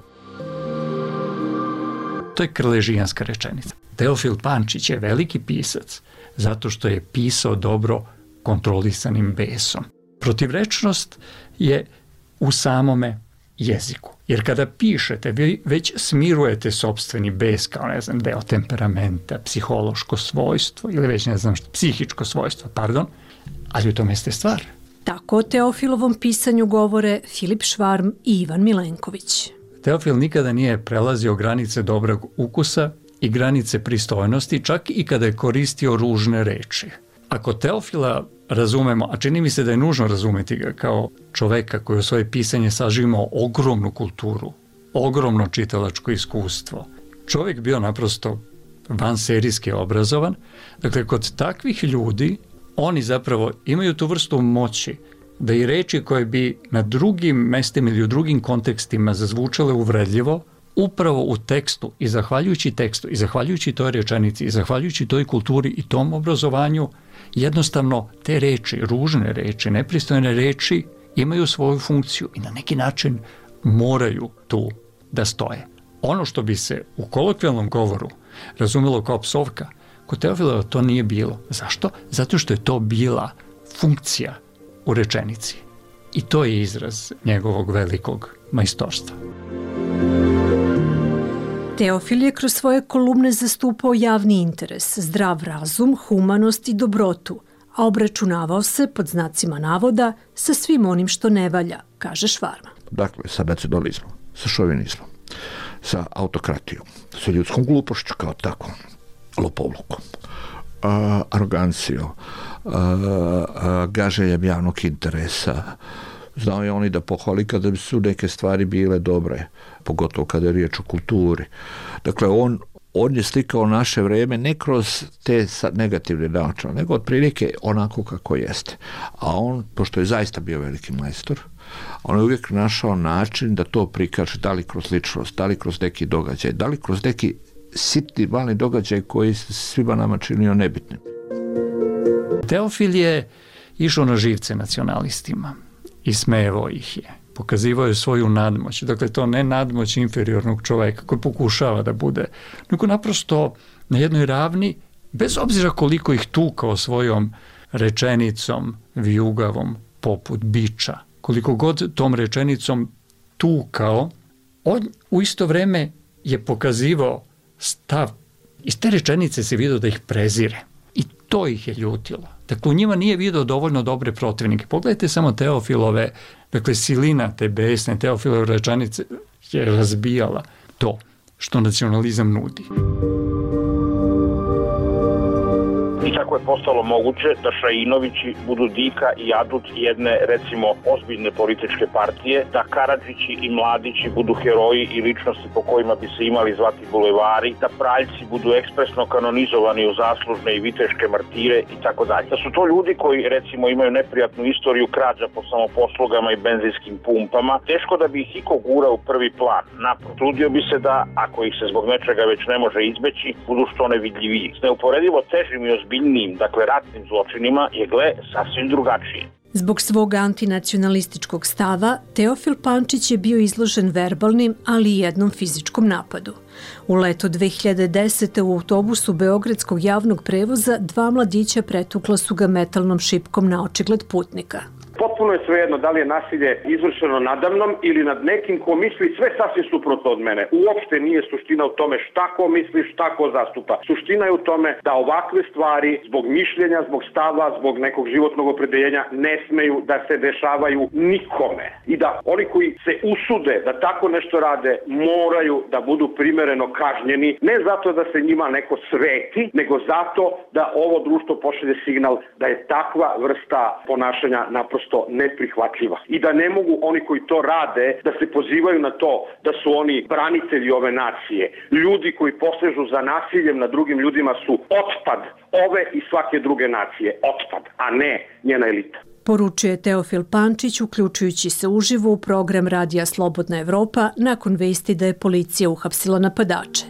To je krležijanska rečenica. Teofil Pančić je veliki pisac zato što je pisao dobro kontrolisanim besom. Protivrečnost je u samome jeziku. Jer kada pišete, vi već smirujete sopstveni bes kao, ne znam, deo temperamenta, psihološko svojstvo ili već, ne znam, što, psihičko svojstvo, pardon, ali u tome ste stvar. Tako o Teofilovom pisanju govore Filip Švarm i Ivan Milenković. Teofil nikada nije prelazio granice dobrog ukusa i granice pristojnosti, čak i kada je koristio ružne reči. Ako Teofila razumemo, a čini mi se da je nužno razumeti ga kao čoveka koji u svoje pisanje sažimao ogromnu kulturu, ogromno čitalačko iskustvo. Čovjek bio naprosto vanserijski obrazovan. Dakle, kod takvih ljudi oni zapravo imaju tu vrstu moći da i reči koje bi na drugim mestima ili u drugim kontekstima zazvučale uvredljivo, upravo u tekstu i zahvaljujući tekstu i zahvaljujući toj rečenici i zahvaljujući toj kulturi i tom obrazovanju, jednostavno te reči, ružne reči, nepristojne reči imaju svoju funkciju i na neki način moraju tu da stoje. Ono što bi se u kolokvijalnom govoru razumelo kao psovka, kod Teofila to nije bilo. Zašto? Zato što je to bila funkcija u rečenici. I to je izraz njegovog velikog majstorstva. Teofil je kroz svoje kolumne zastupao javni interes, zdrav razum, humanost i dobrotu, a obračunavao se, pod znacima navoda, sa svim onim što ne valja, kaže Švarma. Dakle, sa nacionalizmom, sa šovinizmom, sa autokratijom, sa ljudskom glupošću kao tako, lopovlukom, a, arogancijom, a, a, gaženjem javnog interesa. Znao je oni da pohvali kada su neke stvari bile dobre, pogotovo kada je riječ o kulturi. Dakle, on, on je slikao naše vreme ne kroz te negativne načine, nego otprilike onako kako jeste. A on, pošto je zaista bio veliki majstor, on je uvijek našao način da to prikaže, da li kroz ličnost, da li kroz neki događaj, da li kroz neki sitni, mali događaj koji se svima nama činio nebitnim. Teofil je išao na živce nacionalistima i smejevo ih je. Pokazivao je svoju nadmoć. Dakle, to ne nadmoć inferiornog čoveka koji pokušava da bude, nego naprosto na jednoj ravni, bez obzira koliko ih tukao svojom rečenicom vijugavom poput biča, koliko god tom rečenicom tukao, on u isto vreme je pokazivao stav. Iz te rečenice se vidio da ih prezire. I to ih je ljutilo. Dakle, u njima nije vidio dovoljno dobre protivnike. Pogledajte samo Teofilove, dakle, silina te besne Teofilove rečenice je razbijala to što nacionalizam nudi. I tako kako je postalo moguće da Šainovići budu dika i adut jedne, recimo, ozbiljne političke partije, da Karadžići i Mladići budu heroji i ličnosti po kojima bi se imali zvati bulevari, da Praljci budu ekspresno kanonizovani u zaslužne i viteške martire i tako dalje. Da su to ljudi koji, recimo, imaju neprijatnu istoriju krađa po samoposlugama i benzinskim pumpama, teško da bi ih iko gura u prvi plan. Naprotiv, trudio bi se da, ako ih se zbog nečega već ne može izbeći, budu što nevidljiviji. S neuporedivo težim i ozbiljnijim, dakle ratnim zločinima, je gle sasvim drugačije. Zbog svog antinacionalističkog stava, Teofil Pančić je bio izložen verbalnim, ali i jednom fizičkom napadu. U leto dve hiljade desete. u autobusu Beogradskog javnog prevoza dva mladića pretukla su ga metalnom šipkom na očigled putnika. Potpuno je svejedno da li je nasilje izvršeno nadamnom ili nad nekim ko misli sve sasvim suprotno od mene. Uopšte nije suština u tome šta ko misli, šta ko zastupa. Suština je u tome da ovakve stvari zbog mišljenja, zbog stava, zbog nekog životnog opredeljenja ne smeju da se dešavaju nikome. I da oni koji se usude da tako nešto rade moraju da budu primereno kažnjeni, ne zato da se njima neko sveti, nego zato da ovo društvo pošalje signal da je takva vrsta ponašanja naprosto neprihvatljiva i da ne mogu oni koji to rade da se pozivaju na to da su oni branitelji ove nacije. Ljudi koji posežu za nasiljem nad drugim ljudima su otpad ove i svake druge nacije. Otpad, a ne njena elita. Poručuje Teofil Pančić, uključujući se uživo u program Radija Slobodna Evropa nakon vesti da je policija uhapsila napadače.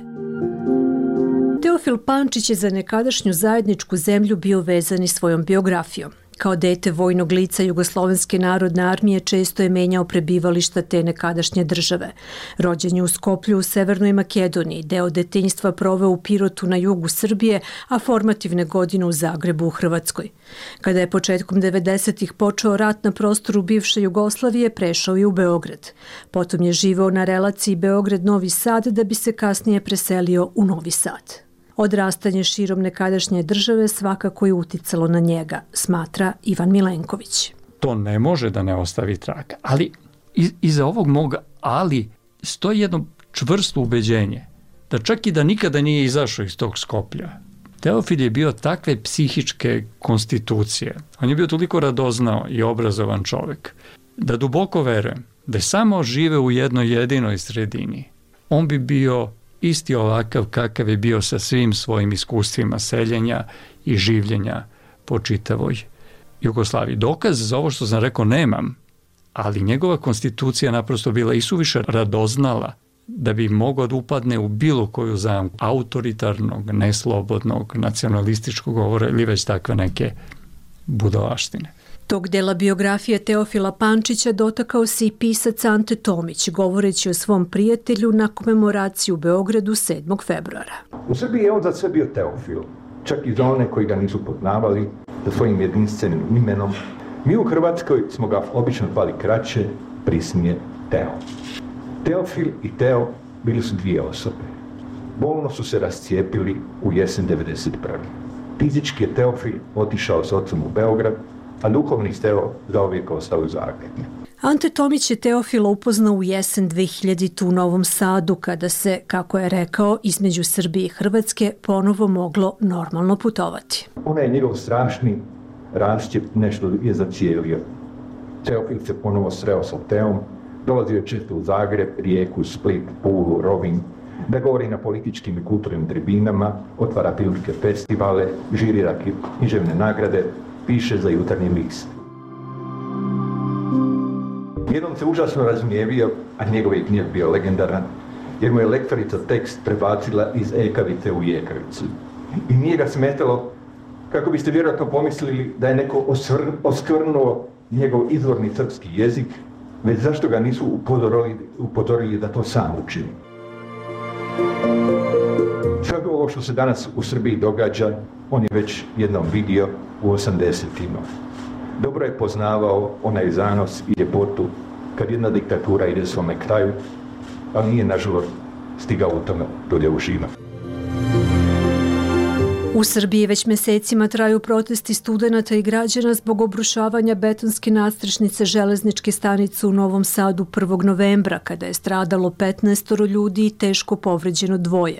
Teofil Pančić je za nekadašnju zajedničku zemlju bio vezan i svojom biografijom. Kao dete vojnog lica Jugoslovenske narodne armije često je menjao prebivališta te nekadašnje države. Rođen je u Skoplju u Severnoj Makedoniji, deo detinjstva proveo u Pirotu na jugu Srbije, a formativne godine u Zagrebu u Hrvatskoj. Kada je početkom devedesetih počeo rat na prostoru bivše Jugoslavije, prešao je u Beograd. Potom je živeo na relaciji Beograd-Novi Sad da bi se kasnije preselio u Novi Sad. Odrastanje širom nekadašnje države svakako je uticalo na njega, smatra Ivan Milenković. To ne može da ne ostavi traga, ali iz, iza ovog moga ali stoji jedno čvrsto ubeđenje da čak i da nikada nije izašao iz tog Skoplja. Teofil je bio takve psihičke konstitucije, on je bio toliko radoznao i obrazovan čovjek, da duboko verujem da je samo žive u jednoj jedinoj sredini. On bi bio isti ovakav kakav je bio sa svim svojim iskustvima seljenja i življenja po čitavoj Jugoslaviji. Dokaz za ovo što sam rekao nemam, ali njegova konstitucija naprosto bila isuviše radoznala da bi mogao da upadne u bilo koju zamku autoritarnog, neslobodnog, nacionalističkog govora ili već takve neke budalaštine. Tog dela biografije Teofila Pančića dotakao se i pisac Ante Tomić, govoreći o svom prijatelju na komemoraciji u Beogradu sedmog februara. U Srbiji je on za sve bio Teofil, čak i za one koji ga nisu poznavali sa svojim jedinstvenim imenom. Mi u Hrvatskoj smo ga obično zvali kraće, prisnije Teo. Teofil i Teo bili su dvije osobe. Bolno su se rascijepili u jesen devedeset prve. Fizički je Teofil otišao s ocom u Beograd, a duhovni Teo zauvijek ostao u Zagrebu. Ante Tomić je Teofila upoznao u jesen dve hiljadite. u Novom Sadu, kada se, kako je rekao, između Srbije i Hrvatske ponovo moglo normalno putovati. Ona je njegov strašni rašćep nešto je zacijelio. Teofil se ponovo sreo sa Teom, dolazio je često u Zagreb, Rijeku, Split, Pulu, Rovinj, da govori na političkim i kulturnim tribinama, otvara filmske festivale, žirira književne nagrade, piše za Jutarnji list. Jednom se užasno razgnjevio, a njegov je gnjev bio legendaran, jer mu je lektorica tekst prebacila iz ekavice u jekavicu. I nije ga smetalo, kako biste vjerojatno pomislili da je neko osvr, oskvrnuo njegov izvorni srpski jezik, već zašto ga nisu upozorili, upozorili da to sam učini. Sve ovo što se danas u Srbiji događa, on je već jednom vidio u osamdesetima. Dobro je poznavao onaj zanos i ljepotu kad jedna diktatura ide svome kraju, ali nije nažalost stigao u tome dolje u živa. U Srbiji već mesecima traju protesti studenata i građana zbog obrušavanja betonske nadstrešnice železničke stanice u Novom Sadu prvog novembra, kada je stradalo petnaest ljudi i teško povređeno dvoje.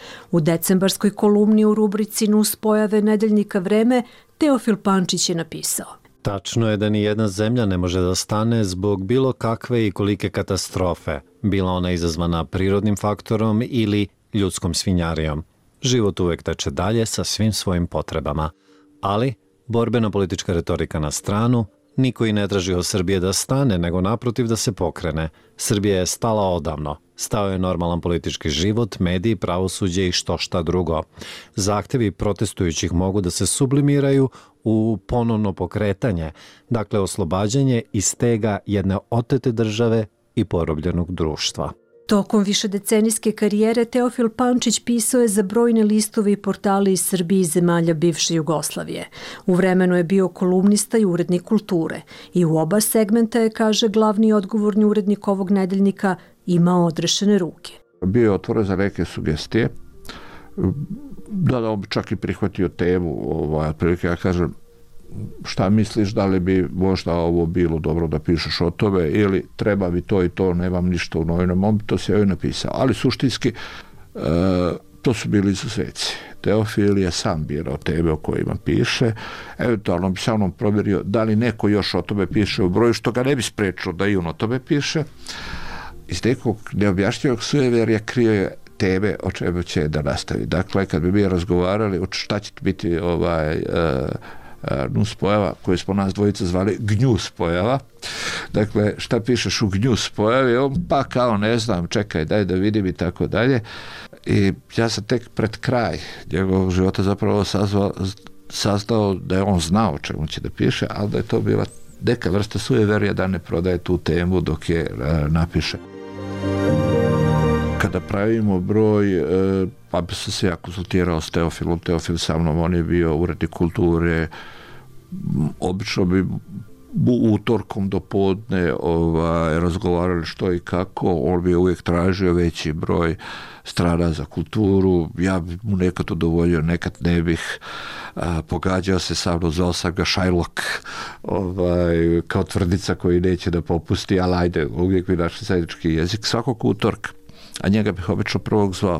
U decembarskoj kolumni u rubrici Nus pojave nedeljnika Vreme Teofil Pančić je napisao: Tačno je da ni jedna zemlja ne može da stane zbog bilo kakve i kolike katastrofe, bila ona izazvana prirodnim faktorom ili ljudskom svinjarijom. Život uvek teče dalje sa svim svojim potrebama. Ali, borbena politička retorika na stranu, niko i ne traži od Srbije da stane, nego naprotiv da se pokrene. Srbija je stala odavno. Stao je normalan politički život, mediji, pravosuđe i što šta drugo. Zahtevi protestujućih mogu da se sublimiraju u ponovno pokretanje, dakle oslobađanje i stega jedne otete države i porobljenog društva. Tokom višedecenijske karijere Teofil Pančić pisao je za brojne listove i portale iz Srbije i zemalja bivše Jugoslavije. U vremenu je bio kolumnista i urednik kulture i u oba segmenta je, kaže glavni odgovorni urednik ovog nedeljnika, imao odrešene ruke. Bio je otvoren za neke sugestije, da, da on bi čak i prihvatio temu, ovaj, otprilike ja kažem, šta misliš, da li bi možda ovo bilo dobro da pišeš o tome ili treba bi to i to, nemam ništa u novinama, on bi to sve napisao. Ali suštinski, e, to su bili izuzeci. Teofil je sam birao teme o kojima piše, eventualno bi sa mnom provjerio da li neko još o tome piše u broju, što ga ne bi sprečilo da i on o tome piše. Iz nekog neobjašnjivog sujeverja krio je teme o čemu će da nastavi. Dakle, kad bi mi razgovarali o šta će biti ovaj e, nus pojava koju smo nas dvojica zvali gnjus pojava. Dakle, šta pišeš u gnjus pojavi? On pa kao ne znam, čekaj, daj da vidim i tako dalje. I ja sam tek pred kraj njegovog života zapravo sazvao, saznao da je on znao o čemu će da piše, ali da je to bila neka vrsta sujeverja da ne prodaje tu temu dok je a, napiše. Kada pravimo broj, pa bi sam se ja konsultirao s Teofilom, Teofil sa mnom, on je bio urednik kulture, obično bi utorkom do podne ovaj, razgovarali što i kako, on bi uvijek tražio veći broj strana za kulturu, ja bi mu nekad udovoljio, nekad ne bih, a, pogađao se sa mnom, zvao sam ga Shylock, ovaj, kao tvrdica koji neće da popusti, ali ajde, uvijek bi našli zajednički jezik, svakog utorka, a njega bih obično prvog zvao.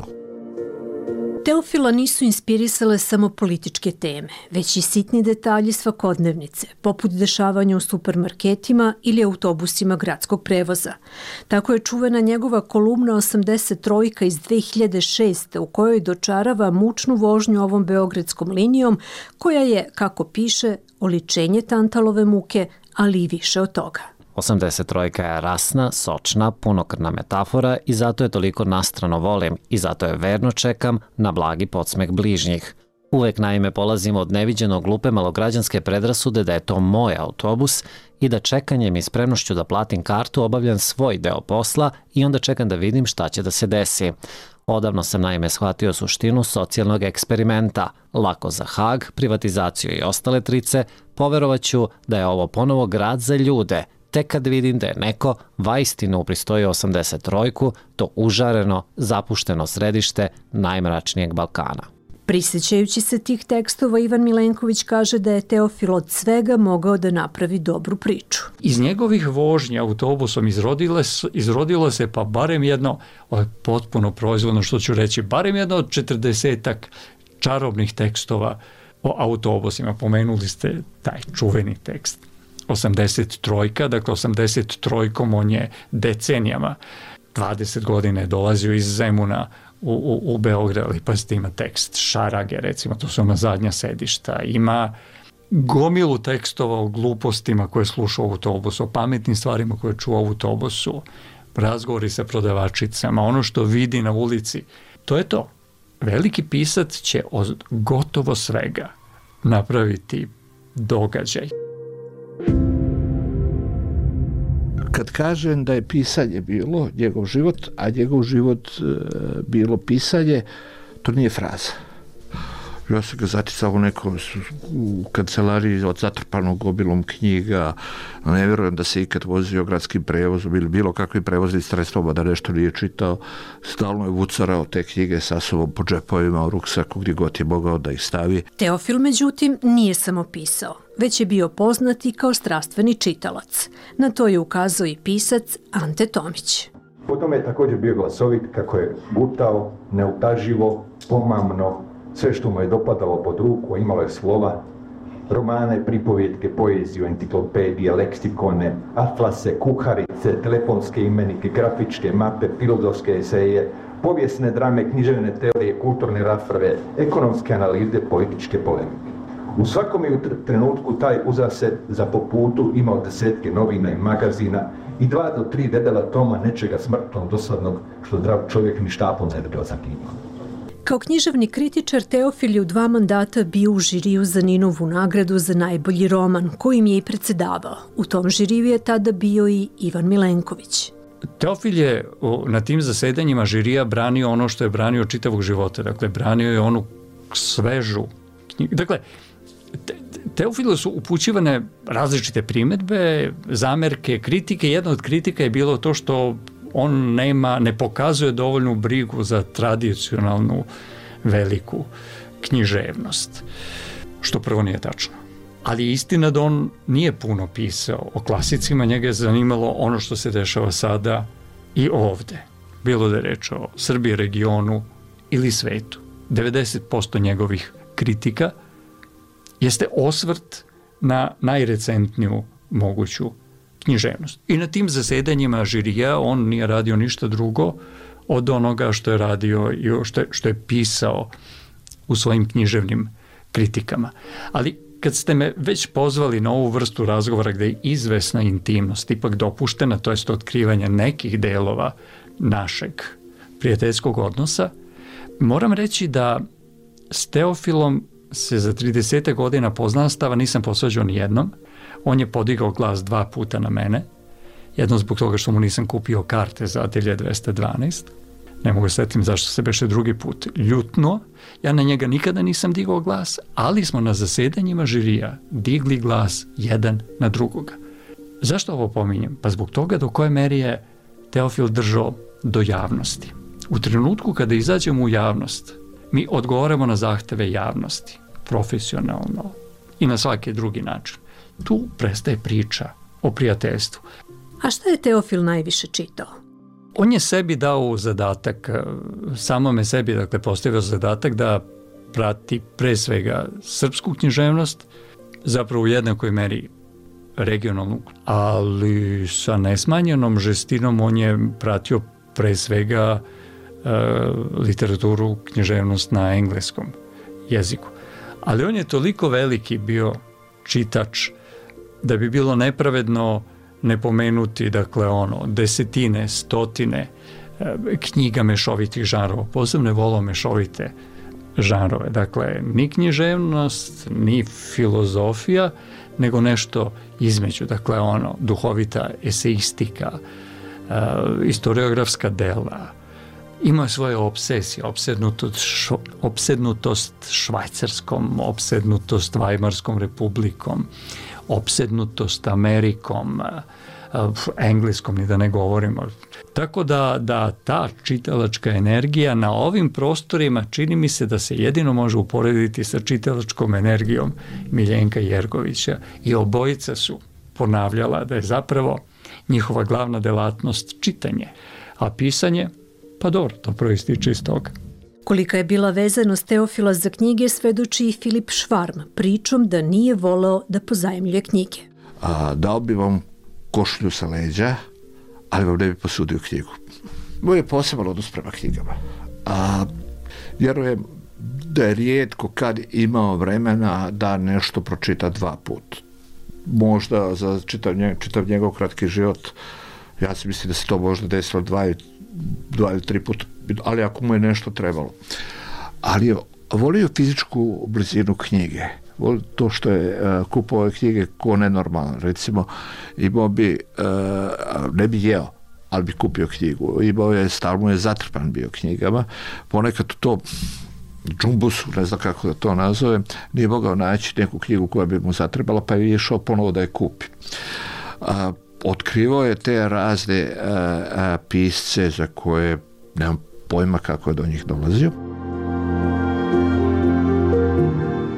Teofila nisu inspirisale samo političke teme, već i sitni detalji svakodnevnice, poput dešavanja u supermarketima ili autobusima gradskog prevoza. Tako je čuvena njegova kolumna osamdeset trojka iz dve hiljade šeste. u kojoj dočarava mučnu vožnju ovom beogradskom linijom, koja je, kako piše, oličenje Tantalove muke, ali i više od toga. osamdeset trojka je rasna, sočna, punokrvna metafora i zato je toliko nastrano volim i zato je verno čekam na blagi podsmeh bližnjih. Uvek naime polazim od neviđeno glupe malograđanske predrasude da je to moj autobus i da čekanjem i spremnošću da platim kartu obavljam svoj deo posla i onda čekam da vidim šta će da se desi. Odavno sam naime shvatio suštinu socijalnog eksperimenta, lako za Hag, privatizaciju i ostale trice, poverovaću da je ovo ponovo grad za ljude, tek kad vidim da je neko vaistinu upristojio osamdeset trojku, to užareno, zapušteno središte najmračnijeg Balkana. Prisjećajući se tih tekstova, Ivan Milenković kaže da je Teofil od svega mogao da napravi dobru priču. Iz njegovih vožnja autobusom izrodile, izrodilo se pa barem jedno, ovo je potpuno proizvodno što ću reći, barem jedno od četrdesetak čarobnih tekstova o autobusima. Pomenuli ste taj čuveni tekst. osamdeset trojka, dakle osamdeset trojkom on je decenijama, dvadeset godine je dolazio iz Zemuna u, u, u Beograd, ali pa ste ima tekst Šarage, recimo, to su ona zadnja sedišta, ima gomilu tekstova o glupostima koje slušao u autobusu, o pametnim stvarima koje čuo u autobusu, razgovori sa prodavačicama, ono što vidi na ulici, to je to. Veliki pisac će od gotovo svega napraviti događaj. Kad kažem da je pisanje bilo njegov život, a njegov život e, bilo pisanje, to nije fraza. Ja sam ga zaticao u nekom u kancelariji od zatrpanog gobilom knjiga. Ne vjerujem da se ikad vozio gradskim prevozom ili bilo kakvim prevoznim sredstvom, da nešto nije čitao. Stalno je vucarao te knjige sa sobom po džepovima, u ruksaku, gdje god je mogao da ih stavi. Teofil, međutim, nije samo pisao, već je bio poznat i kao strastveni čitalac. Na to je ukazao i pisac Ante Tomić. Potom je također bio glasovit kako je gutao, neutaživo, pomamno, sve što mu je dopadalo pod ruku, imalo je slova, romane, pripovjetke, poeziju, enciklopedije, leksikone, atlase, kuharice, telefonske imenike, grafičke mape, filozofske eseje, povijesne drame, književne teorije, kulturne rasprave, ekonomske analize, političke polemike. U svakom je trenutku taj uzased za po putu imao desetke novina i magazina i dva do tri debela toma nečega smrtno dosadnog što zdrav čovjek ni štapom ne bi dozakimao. Kao književni kritičar Teofil je u dva mandata bio u žiriju za Ninovu nagradu za najbolji roman, kojim je i predsedavao. U tom žiriju je tada bio i Ivan Milenković. Teofil je na tim zasedanjima žirija branio ono što je branio čitavog života. Dakle, branio je onu svežu knjigu. Dakle, Teofilu su upućivane različite primedbe, zamerke, kritike. Jedna od kritika je bilo to što on nema, ne pokazuje dovoljnu brigu za tradicionalnu veliku književnost, što prvo nije tačno. Ali je istina da on nije puno pisao o klasicima, njega je zanimalo ono što se dešava sada i ovde. Bilo da je reč o Srbiji, regionu ili svetu. devedeset posto njegovih kritika jeste osvrt na najrecentniju moguću književnost. I na tim zasedanjima žirija on nije radio ništa drugo od onoga što je radio i što je, što je pisao u svojim književnim kritikama. Ali kad ste me već pozvali na ovu vrstu razgovora gde je izvesna intimnost ipak dopuštena, to jest otkrivanje nekih delova našeg prijateljskog odnosa, moram reći da s Teofilom se za trideset godina poznanstava nisam posvađao ni jednom. On je podigao glas dva puta na mene. Jedno zbog toga što mu nisam kupio karte za Atelje dvesta dvanaest. Ne mogu setim zašto se beše drugi put ljutno. Ja na njega nikada nisam digao glas, ali smo na zasedanjima žirija digli glas jedan na drugoga. Zašto ovo pominjem? Pa zbog toga do koje meri je Teofil držao do javnosti. U trenutku kada izađemo u javnost, mi odgovaramo na zahteve javnosti, profesionalno i na svaki drugi način. Tu prestaje priča o prijateljstvu. A šta je Teofil najviše čitao? On je sebi dao zadatak, samome sebi, dakle, postavio zadatak da prati pre svega srpsku književnost, zapravo u jednakoj meri regionalnu, ali sa nesmanjenom žestinom on je pratio pre svega e, literaturu, književnost na engleskom jeziku. Ali on je toliko veliki bio čitač da bi bilo nepravedno ne pomenuti, dakle, ono, desetine, stotine e, knjiga mešovitih žanrova. Posebno je volao mešovite žanrove. Dakle, ni književnost, ni filozofija, nego nešto između. Dakle, ono, duhovita eseistika, e, historiografska dela. Ima je svoje obsesije, obsednutost, š, obsednutost Švajcarskom, obsednutost Vajmarskom republikom, obsednutost Amerikom, engleskom, ni da ne govorimo. Tako da, da ta čitalačka energija na ovim prostorima čini mi se da se jedino može uporediti sa čitalačkom energijom Miljenka Jergovića i obojica su ponavljala da je zapravo njihova glavna delatnost čitanje, a pisanje, pa dobro, to proističe iz toga. Kolika je bila vezanost Teofila za knjige svedoči i Filip Švarm, pričom da nije voleo da pozajmljuje knjige. A, dao bi vam košlju sa leđa, ali vam ne bi posudio knjigu. Moj je poseban odnos prema knjigama. A, vjerujem da je rijetko kad imao vremena da nešto pročita dva put. Možda za čitav, nje, čitav njegov kratki život, ja si mislim da se to možda desilo dva, dva ili tri puta, ali ako mu je nešto trebalo. Ali je volio fizičku blizinu knjige. Volio to što je uh, kupovao knjige ko nenormalan. Recimo, imao bi, uh, ne bi jeo, ali bi kupio knjigu. Imao je, stalno je zatrpan bio knjigama. Ponekad to džumbusu, ne znam kako da to nazovem, nije mogao naći neku knjigu koja bi mu zatrebala, pa je išao ponovo da je kupi. Uh, otkrivao je te razne uh, uh, pisce za koje nemam pojma kako je do njih dolazio.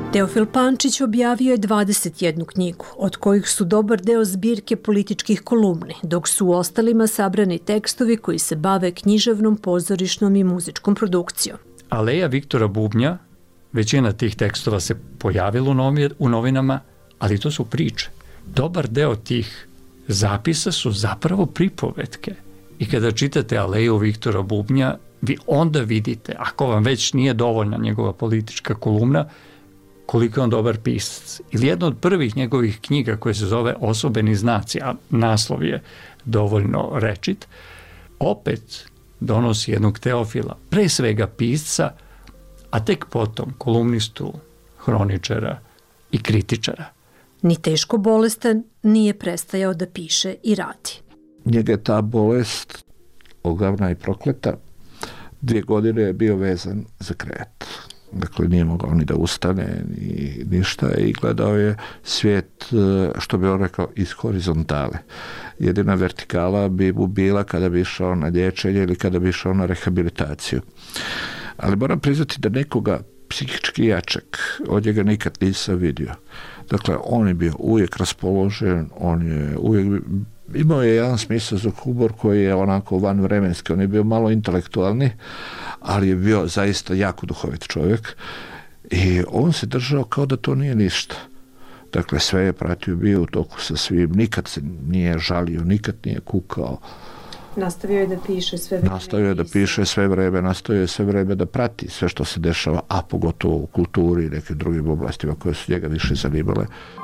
Teofil Pančić objavio je dvadeset jednu knjigu, od kojih su dobar deo zbirke političkih kolumni, dok su u ostalima sabrani tekstovi koji se bave književnom, pozorišnom i muzičkom produkcijom. Aleja Viktora Bubnja, većina tih tekstova se pojavila u novinama, ali to su priče. Dobar deo tih zapisa su zapravo pripovetke. I kada čitate Aleju Viktora Bubnja, vi onda vidite, ako vam već nije dovoljna njegova politička kolumna, koliko je on dobar pisac. Ili jedna od prvih njegovih knjiga koja se zove Osobeni znaci, a naslov je dovoljno rečit, opet donosi jednog Teofila, pre svega pisca, a tek potom kolumnistu, hroničara i kritičara. Ni teško bolestan nije prestajao da piše i radi. Njega je ta bolest ogavna i prokleta. Dvije godine je bio vezan za krevet. Dakle, nije mogao ni da ustane, ni ništa i gledao je svijet, što bi on rekao, iz horizontale. Jedina vertikala bi mu bila kada bi išao na liječenje ili kada bi išao na rehabilitaciju. Ali moram priznati da nekoga psihički jačeg od njega nikad nisam vidio. Dakle, on je bio uvijek raspoložen, on je uvijek imao je jedan smisao za humor koji je onako vanvremenski, on je bio malo intelektualni, ali je bio zaista jako duhovit čovjek i on se držao kao da to nije ništa. Dakle, sve je pratio, bio u toku sa svim, nikad se nije žalio, nikad nije kukao. Nastavio je da piše sve vreme. Nastavio je da piše sve vreme, nastavio je sve vreme da prati sve što se dešava, a pogotovo u kulturi i nekim drugim oblastima koje su njega više zanimale.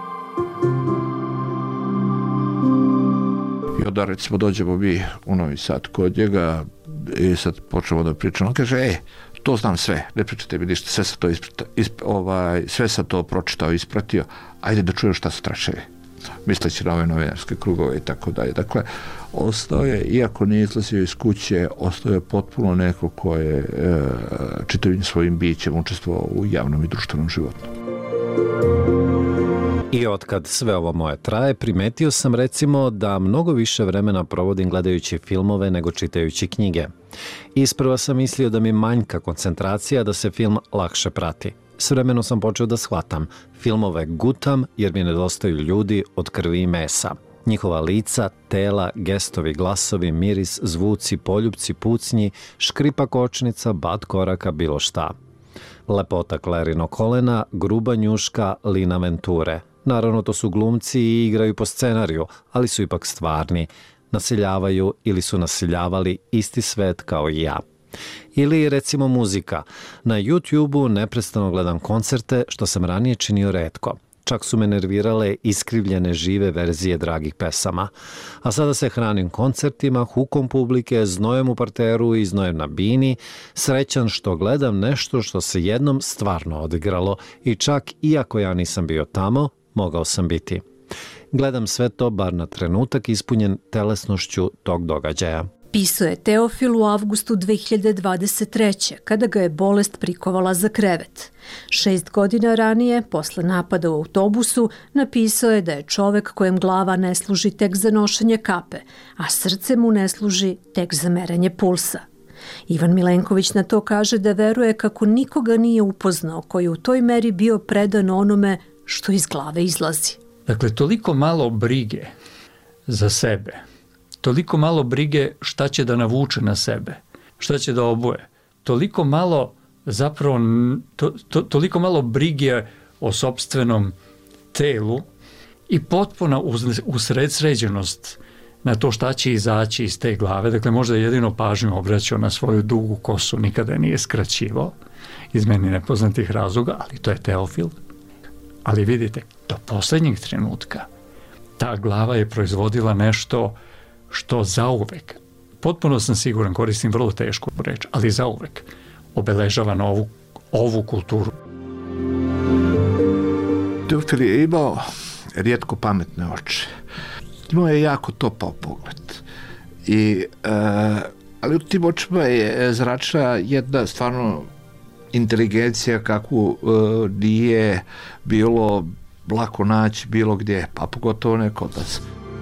I onda, recimo, dođemo mi u Novi Sad kod njega i sad počnemo da pričamo. On kaže, e, to znam sve, ne pričate mi ništa, sve sam to, isprata, isp, ovaj, sve sam to pročitao, ispratio, ajde da čujem šta su tračevi. Misleći na ove novinarske krugove i tako dalje. Dakle, ostao je, iako nije izlazio iz kuće, ostao je potpuno neko ko je e, čitavim svojim bićem učestvovao u javnom i društvenom životu. I otkad sve ovo moje traje, primetio sam recimo da mnogo više vremena provodim gledajući filmove nego čitajući knjige. Isprva sam mislio da mi manjka koncentracija, da se film lakše prati. S vremenom sam počeo da shvatam. Filmove gutam jer mi nedostaju ljudi od krvi i mesa. Njihova lica, tela, gestovi, glasovi, miris, zvuci, poljupci, pucnji, škripa kočnica, bat koraka, bilo šta. Lepota Klerino kolena, gruba njuška Lina Venture. Naravno, to su glumci i igraju po scenariju, ali su ipak stvarni. Naseljavaju ili su naseljavali isti svet kao i ja. Ili, recimo, muzika. Na YouTube-u neprestano gledam koncerte, što sam ranije činio retko. Čak su me nervirale iskrivljene žive verzije dragih pesama. A sada se hranim koncertima, hukom publike, znojem u parteru i znojem na bini, srećan što gledam nešto što se jednom stvarno odigralo i čak, iako ja nisam bio tamo, mogao sam biti. Gledam sve to bar na trenutak ispunjen telesnošću tog događaja. Pisao je Teofil u avgustu dve hiljade dvadeset treće. kada ga je bolest prikovala za krevet. Šest godina ranije, posle napada u autobusu, napisao je da je čovek kojem glava ne služi tek za nošenje kape, a srce mu ne služi tek za merenje pulsa. Ivan Milenković na to kaže da veruje kako nikoga nije upoznao koji je u toj meri bio predan onome što iz glave izlazi. Dakle, toliko malo brige za sebe, toliko malo brige šta će da navuče na sebe, šta će da obuje, toliko malo zapravo, to, to, toliko malo brige o sopstvenom telu i potpuna usredsređenost na to šta će izaći iz te glave. Dakle, možda je jedino pažnju obraćao na svoju dugu kosu, nikada nije skraćivao iz meni nepoznatih razloga, ali to je Teofil. Ali vidite, do poslednjeg trenutka ta glava je proizvodila nešto što zauvek, potpuno sam siguran, koristim vrlo tešku reč, ali zauvek obeležava novu, ovu kulturu. Teofil je imao rijetko pametne oči. Imao je jako topao pogled. I, e, ali u tim očima je zračila jedna stvarno inteligencija kakvu e, nije bilo lako naći bilo gdje, pa pogotovo ne kod nas.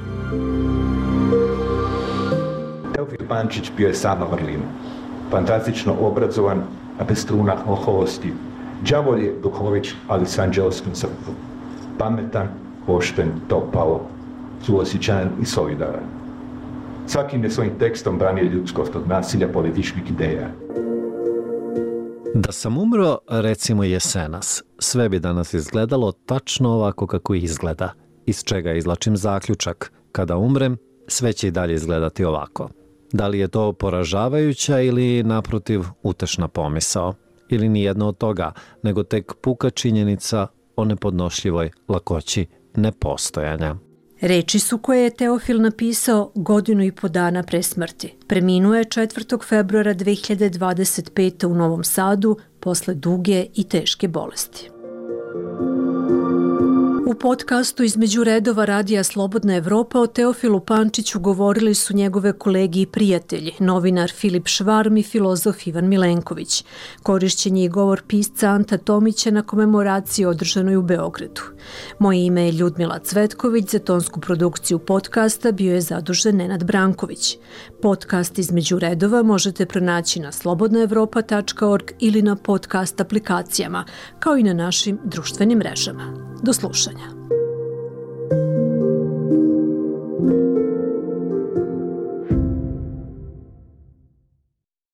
Teofil Pančić bio je sama vrlina. Fantastično obrazovan, a bez truna oholosti. Đavolj je duhović, ali s anđelskom srcom. Pametan, pošten, topao, suosjećajan i solidaran. Svakim je svojim tekstom branio ljudskost od nasilja političkih ideja. Da sam umro, recimo jesenas, sve bi danas izgledalo tačno ovako kako izgleda, iz čega izlačim zaključak. Kada umrem, sve će i dalje izgledati ovako. Da li je to poražavajuća ili, naprotiv, utešna pomisao? Ili ni jedno od toga, nego tek puka činjenica o nepodnošljivoj lakoći nepostojanja. Reči su koje je Teofil napisao godinu i po dana pre smrti. Preminuo je četvrtog februara dve hiljade dvadeset pete. u Novom Sadu posle duge i teške bolesti. U podcastu Između redova radija Slobodna Evropa o Teofilu Pančiću govorili su njegove kolegi i prijatelji, novinar Filip Švarm i filozof Ivan Milenković. Korišćen je i govor pisca Anta Tomića na komemoraciji održanoj u Beogradu. Moje ime je Ljudmila Cvetković, za tonsku produkciju podcasta bio je zadužen Nenad Branković. Podcast Između redova možete pronaći na slobodna evropa tačka org ili na podcast aplikacijama, kao i na našim društvenim mrežama. Do slušanja.